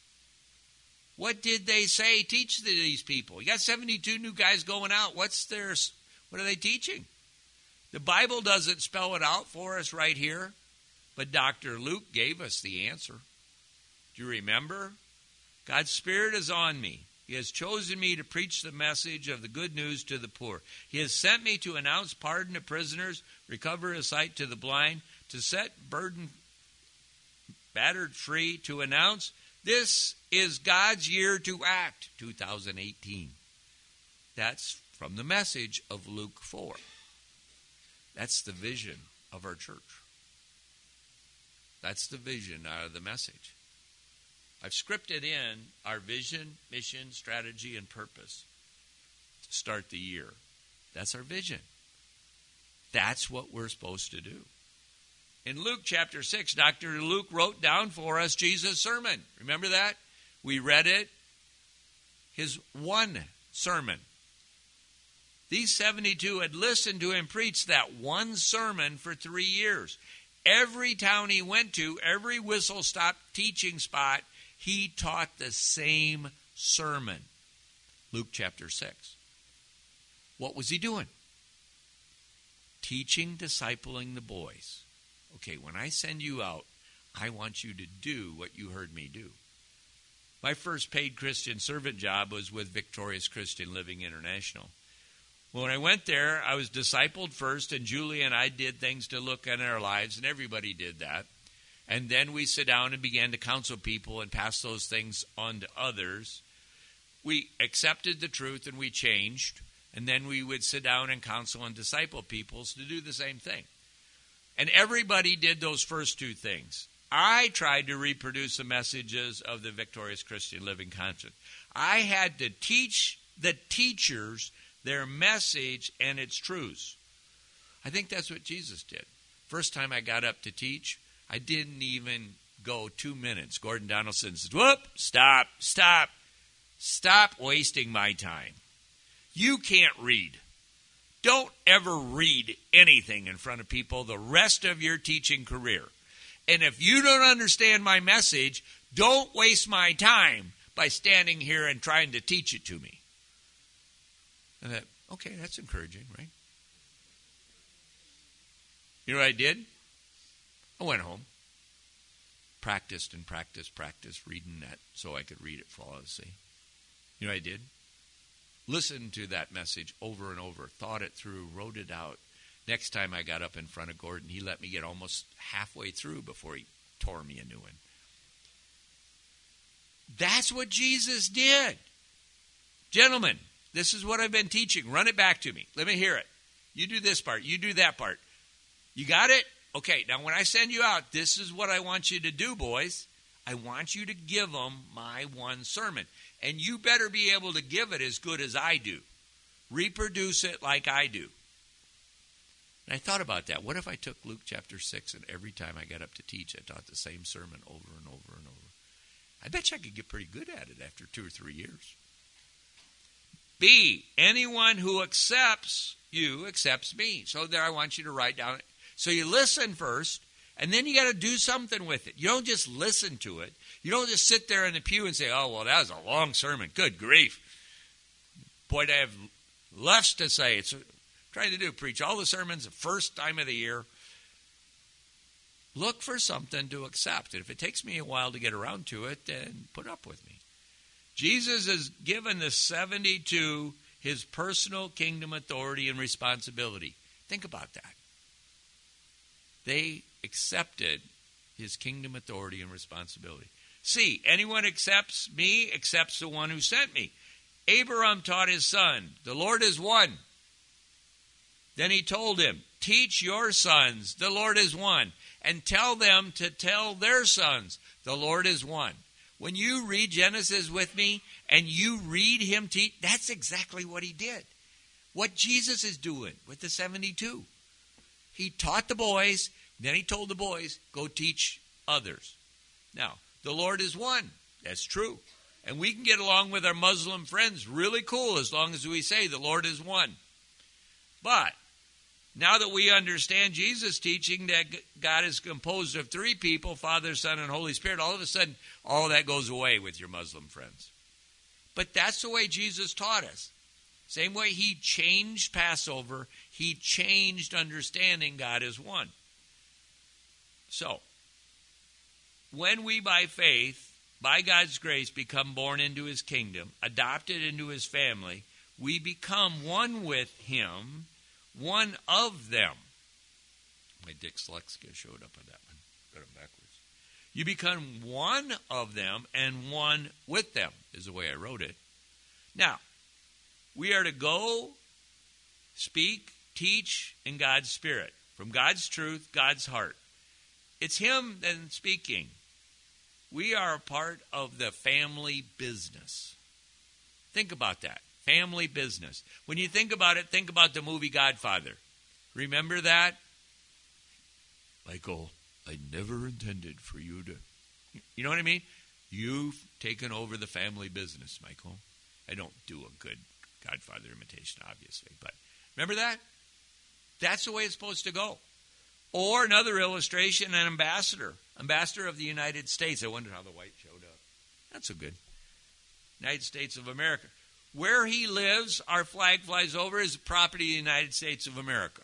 What did they say teach to these people? You got seventy-two new guys going out. What's their, what are they teaching? The Bible doesn't spell it out for us right here, but Doctor Luke gave us the answer. Do you remember? God's Spirit is on me. He has chosen me to preach the message of the good news to the poor. He has sent me to announce pardon to prisoners, recover of sight to the blind, to set burden battered free, to announce this is God's year to act, two thousand eighteen. That's from the message of Luke four. That's the vision of our church. That's the vision out of the message. I've scripted in our vision, mission, strategy, and purpose to start the year. That's our vision. That's what we're supposed to do. In Luke chapter six, Doctor Luke wrote down for us Jesus' sermon. Remember that? We read it. His one sermon. These seventy-two had listened to him preach that one sermon for three years. Every town he went to, every whistle-stop teaching spot, he taught the same sermon. Luke chapter six. What was he doing? Teaching, discipling the boys. Okay, when I send you out, I want you to do what you heard me do. My first paid Christian servant job was with Victorious Christian Living International. When I went there, I was discipled first, and Julie and I did things to look at our lives, and everybody did that. And then we sit down and began to counsel people and pass those things on to others. We accepted the truth and we changed. And then we would sit down and counsel and disciple people to do the same thing. And everybody did those first two things. I tried to reproduce the messages of the Victorious Christian Living Conscience. I had to teach the teachers their message and its truths. I think that's what Jesus did. First time I got up to teach, I didn't even go two minutes. Gordon Donaldson says, whoop, stop, stop, stop wasting my time. You can't read. Don't ever read anything in front of people the rest of your teaching career. And if you don't understand my message, don't waste my time by standing here and trying to teach it to me. And that, okay, that's encouraging, right? You know what I did? I went home, practiced and practiced, practiced reading that so I could read it flawlessly. You know what I did? Listened to that message over and over, thought it through, wrote it out. Next time I got up in front of Gordon, he let me get almost halfway through before he tore me a new one. That's what Jesus did. Gentlemen, this is what I've been teaching. Run it back to me. Let me hear it. You do this part. You do that part. You got it? Okay, now when I send you out, this is what I want you to do, boys. I want you to give them my one sermon. And you better be able to give it as good as I do. Reproduce it like I do. And I thought about that. What if I took Luke chapter six and every time I got up to teach, I taught the same sermon over and over and over? I bet you I could get pretty good at it after two or three years. B, anyone who accepts you accepts me. So there I want you to write down. So you listen first, and then you got to do something with it. You don't just listen to it. You don't just sit there in the pew and say, oh, well, that was a long sermon. Good grief. Boy, I have less to say. It's what I'm trying to do, preach all the sermons the first time of the year. Look for something to accept. And if it takes me a while to get around to it, then put up with me. Jesus has given the seventy-two his personal kingdom authority and responsibility. Think about that. They accepted his kingdom authority and responsibility. See, anyone accepts me accepts the one who sent me. Abraham taught his son, the Lord is one. Then he told him, teach your sons, the Lord is one, and tell them to tell their sons, the Lord is one. When you read Genesis with me and you read him teach, that's exactly what he did. What Jesus is doing with the seventy-two. He taught the boys, then he told the boys, go teach others. Now, the Lord is one. That's true. And we can get along with our Muslim friends really cool as long as we say the Lord is one. But now that we understand Jesus' teaching that God is composed of three people, Father, Son, and Holy Spirit, all of a sudden, all of that goes away with your Muslim friends. But that's the way Jesus taught us. Same way he changed Passover, he changed understanding God is one. So, when we by faith, by God's grace, become born into his kingdom, adopted into his family, we become one with him, one of them. My dyslexia showed up on that one. Got it backwards. You become one of them and one with them, is the way I wrote it. Now, we are to go, speak, teach in God's Spirit. From God's truth, God's heart. It's him then speaking. We are a part of the family business. Think about that. Family business. When you think about it, think about the movie Godfather. Remember that? Michael, I never intended for you to... You know what I mean? You've taken over the family business, Michael. I don't do a good Godfather imitation, obviously. But remember that? That's the way it's supposed to go. Or another illustration, an ambassador. Ambassador of the United States. I wonder how the white showed up. Not so good. United States of America. Where he lives, our flag flies over, is the property of the United States of America.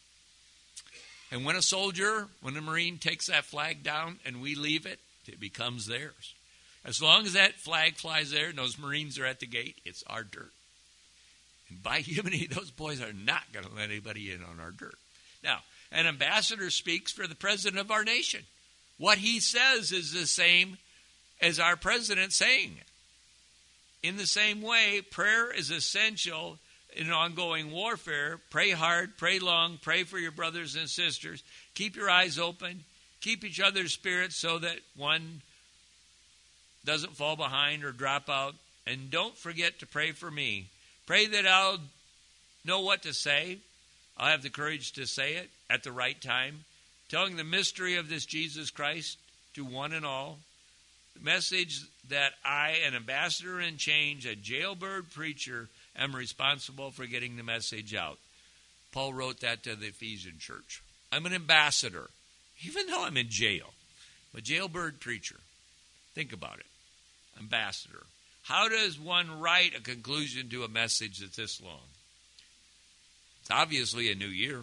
And when a soldier, when a Marine takes that flag down and we leave it, it becomes theirs. As long as that flag flies there and those Marines are at the gate, it's our dirt. And by humanity, those boys are not going to let anybody in on our dirt. Now, an ambassador speaks for the president of our nation. What he says is the same as our president saying it. In the same way, prayer is essential in ongoing warfare. Pray hard, pray long, pray for your brothers and sisters. Keep your eyes open. Keep each other's spirits so that one doesn't fall behind or drop out. And don't forget to pray for me. Pray that I'll know what to say. I'll have the courage to say it at the right time. Telling the mystery of this Jesus Christ to one and all. The message that I, an ambassador in change, a jailbird preacher, am responsible for getting the message out. Paul wrote that to the Ephesian church. I'm an ambassador, even though I'm in jail. I'm a jailbird preacher. Think about it. Ambassador. How does one write a conclusion to a message that's this long? It's obviously a new year.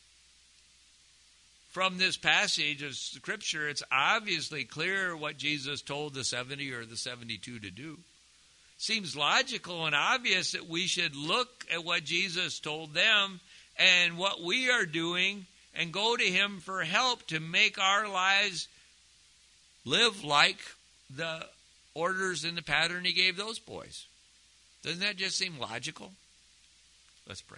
From this passage of Scripture, it's obviously clear what Jesus told the seventy or the seventy-two to do. Seems logical and obvious that we should look at what Jesus told them and what we are doing and go to him for help to make our lives live like the orders and the pattern he gave those boys. Doesn't that just seem logical? Let's pray.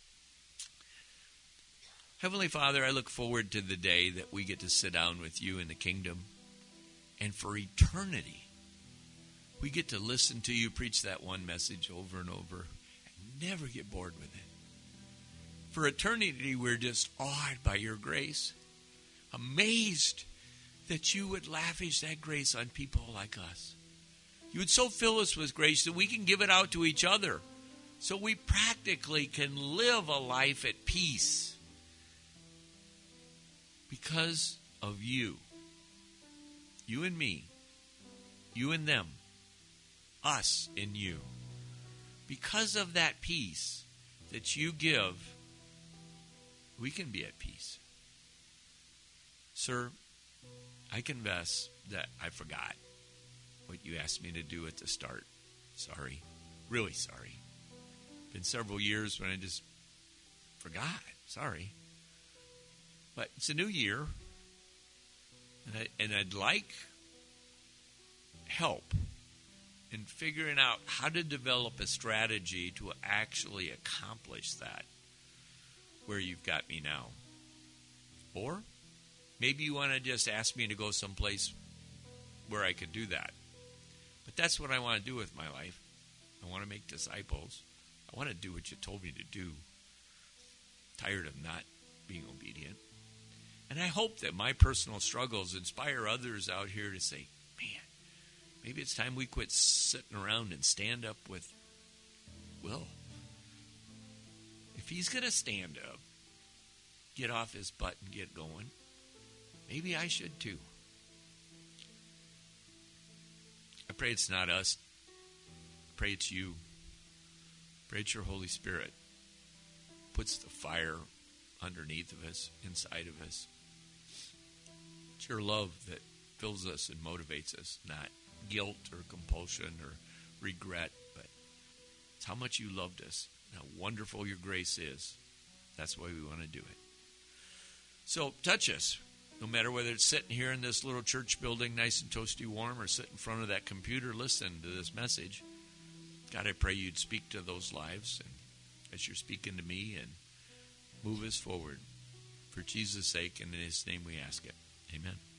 Heavenly Father, I look forward to the day that we get to sit down with you in the kingdom. And for eternity, we get to listen to you preach that one message over and over and never get bored with it. For eternity, we're just awed by your grace, amazed that you would lavish that grace on people like us. You would so fill us with grace that we can give it out to each other so we practically can live a life at peace. because of you. You and me. You and them. Us and you. Because of that peace that you give, we can be at peace. Sir, I confess that I forgot what you asked me to do at the start. Sorry. Really sorry. Been several years when I just forgot. Sorry. But it's a new year. And, I, and I'd like help in figuring out how to develop a strategy to actually accomplish that where you've got me now. Or maybe you want to just ask me to go someplace where I could do that. But that's what I want to do with my life. I want to make disciples. I want to do what you told me to do. Tired of not being obedient. And I hope that my personal struggles inspire others out here to say, man, maybe it's time we quit sitting around and stand up with Will. If he's going to stand up, get off his butt and get going, maybe I should too. I pray it's not us. I pray it's you. I pray it's your Holy Spirit. Puts the fire underneath of us, inside of us. It's your love that fills us and motivates us, not guilt or compulsion or regret, but it's how much you loved us, and how wonderful your grace is. That's why we want to do it. So touch us, no matter whether it's sitting here in this little church building, nice and toasty warm, or sit in front of that computer listening to this message. God, I pray you'd speak to those lives, and as you're speaking to me, and move us forward. For Jesus' sake, and in his name we ask it. Amen.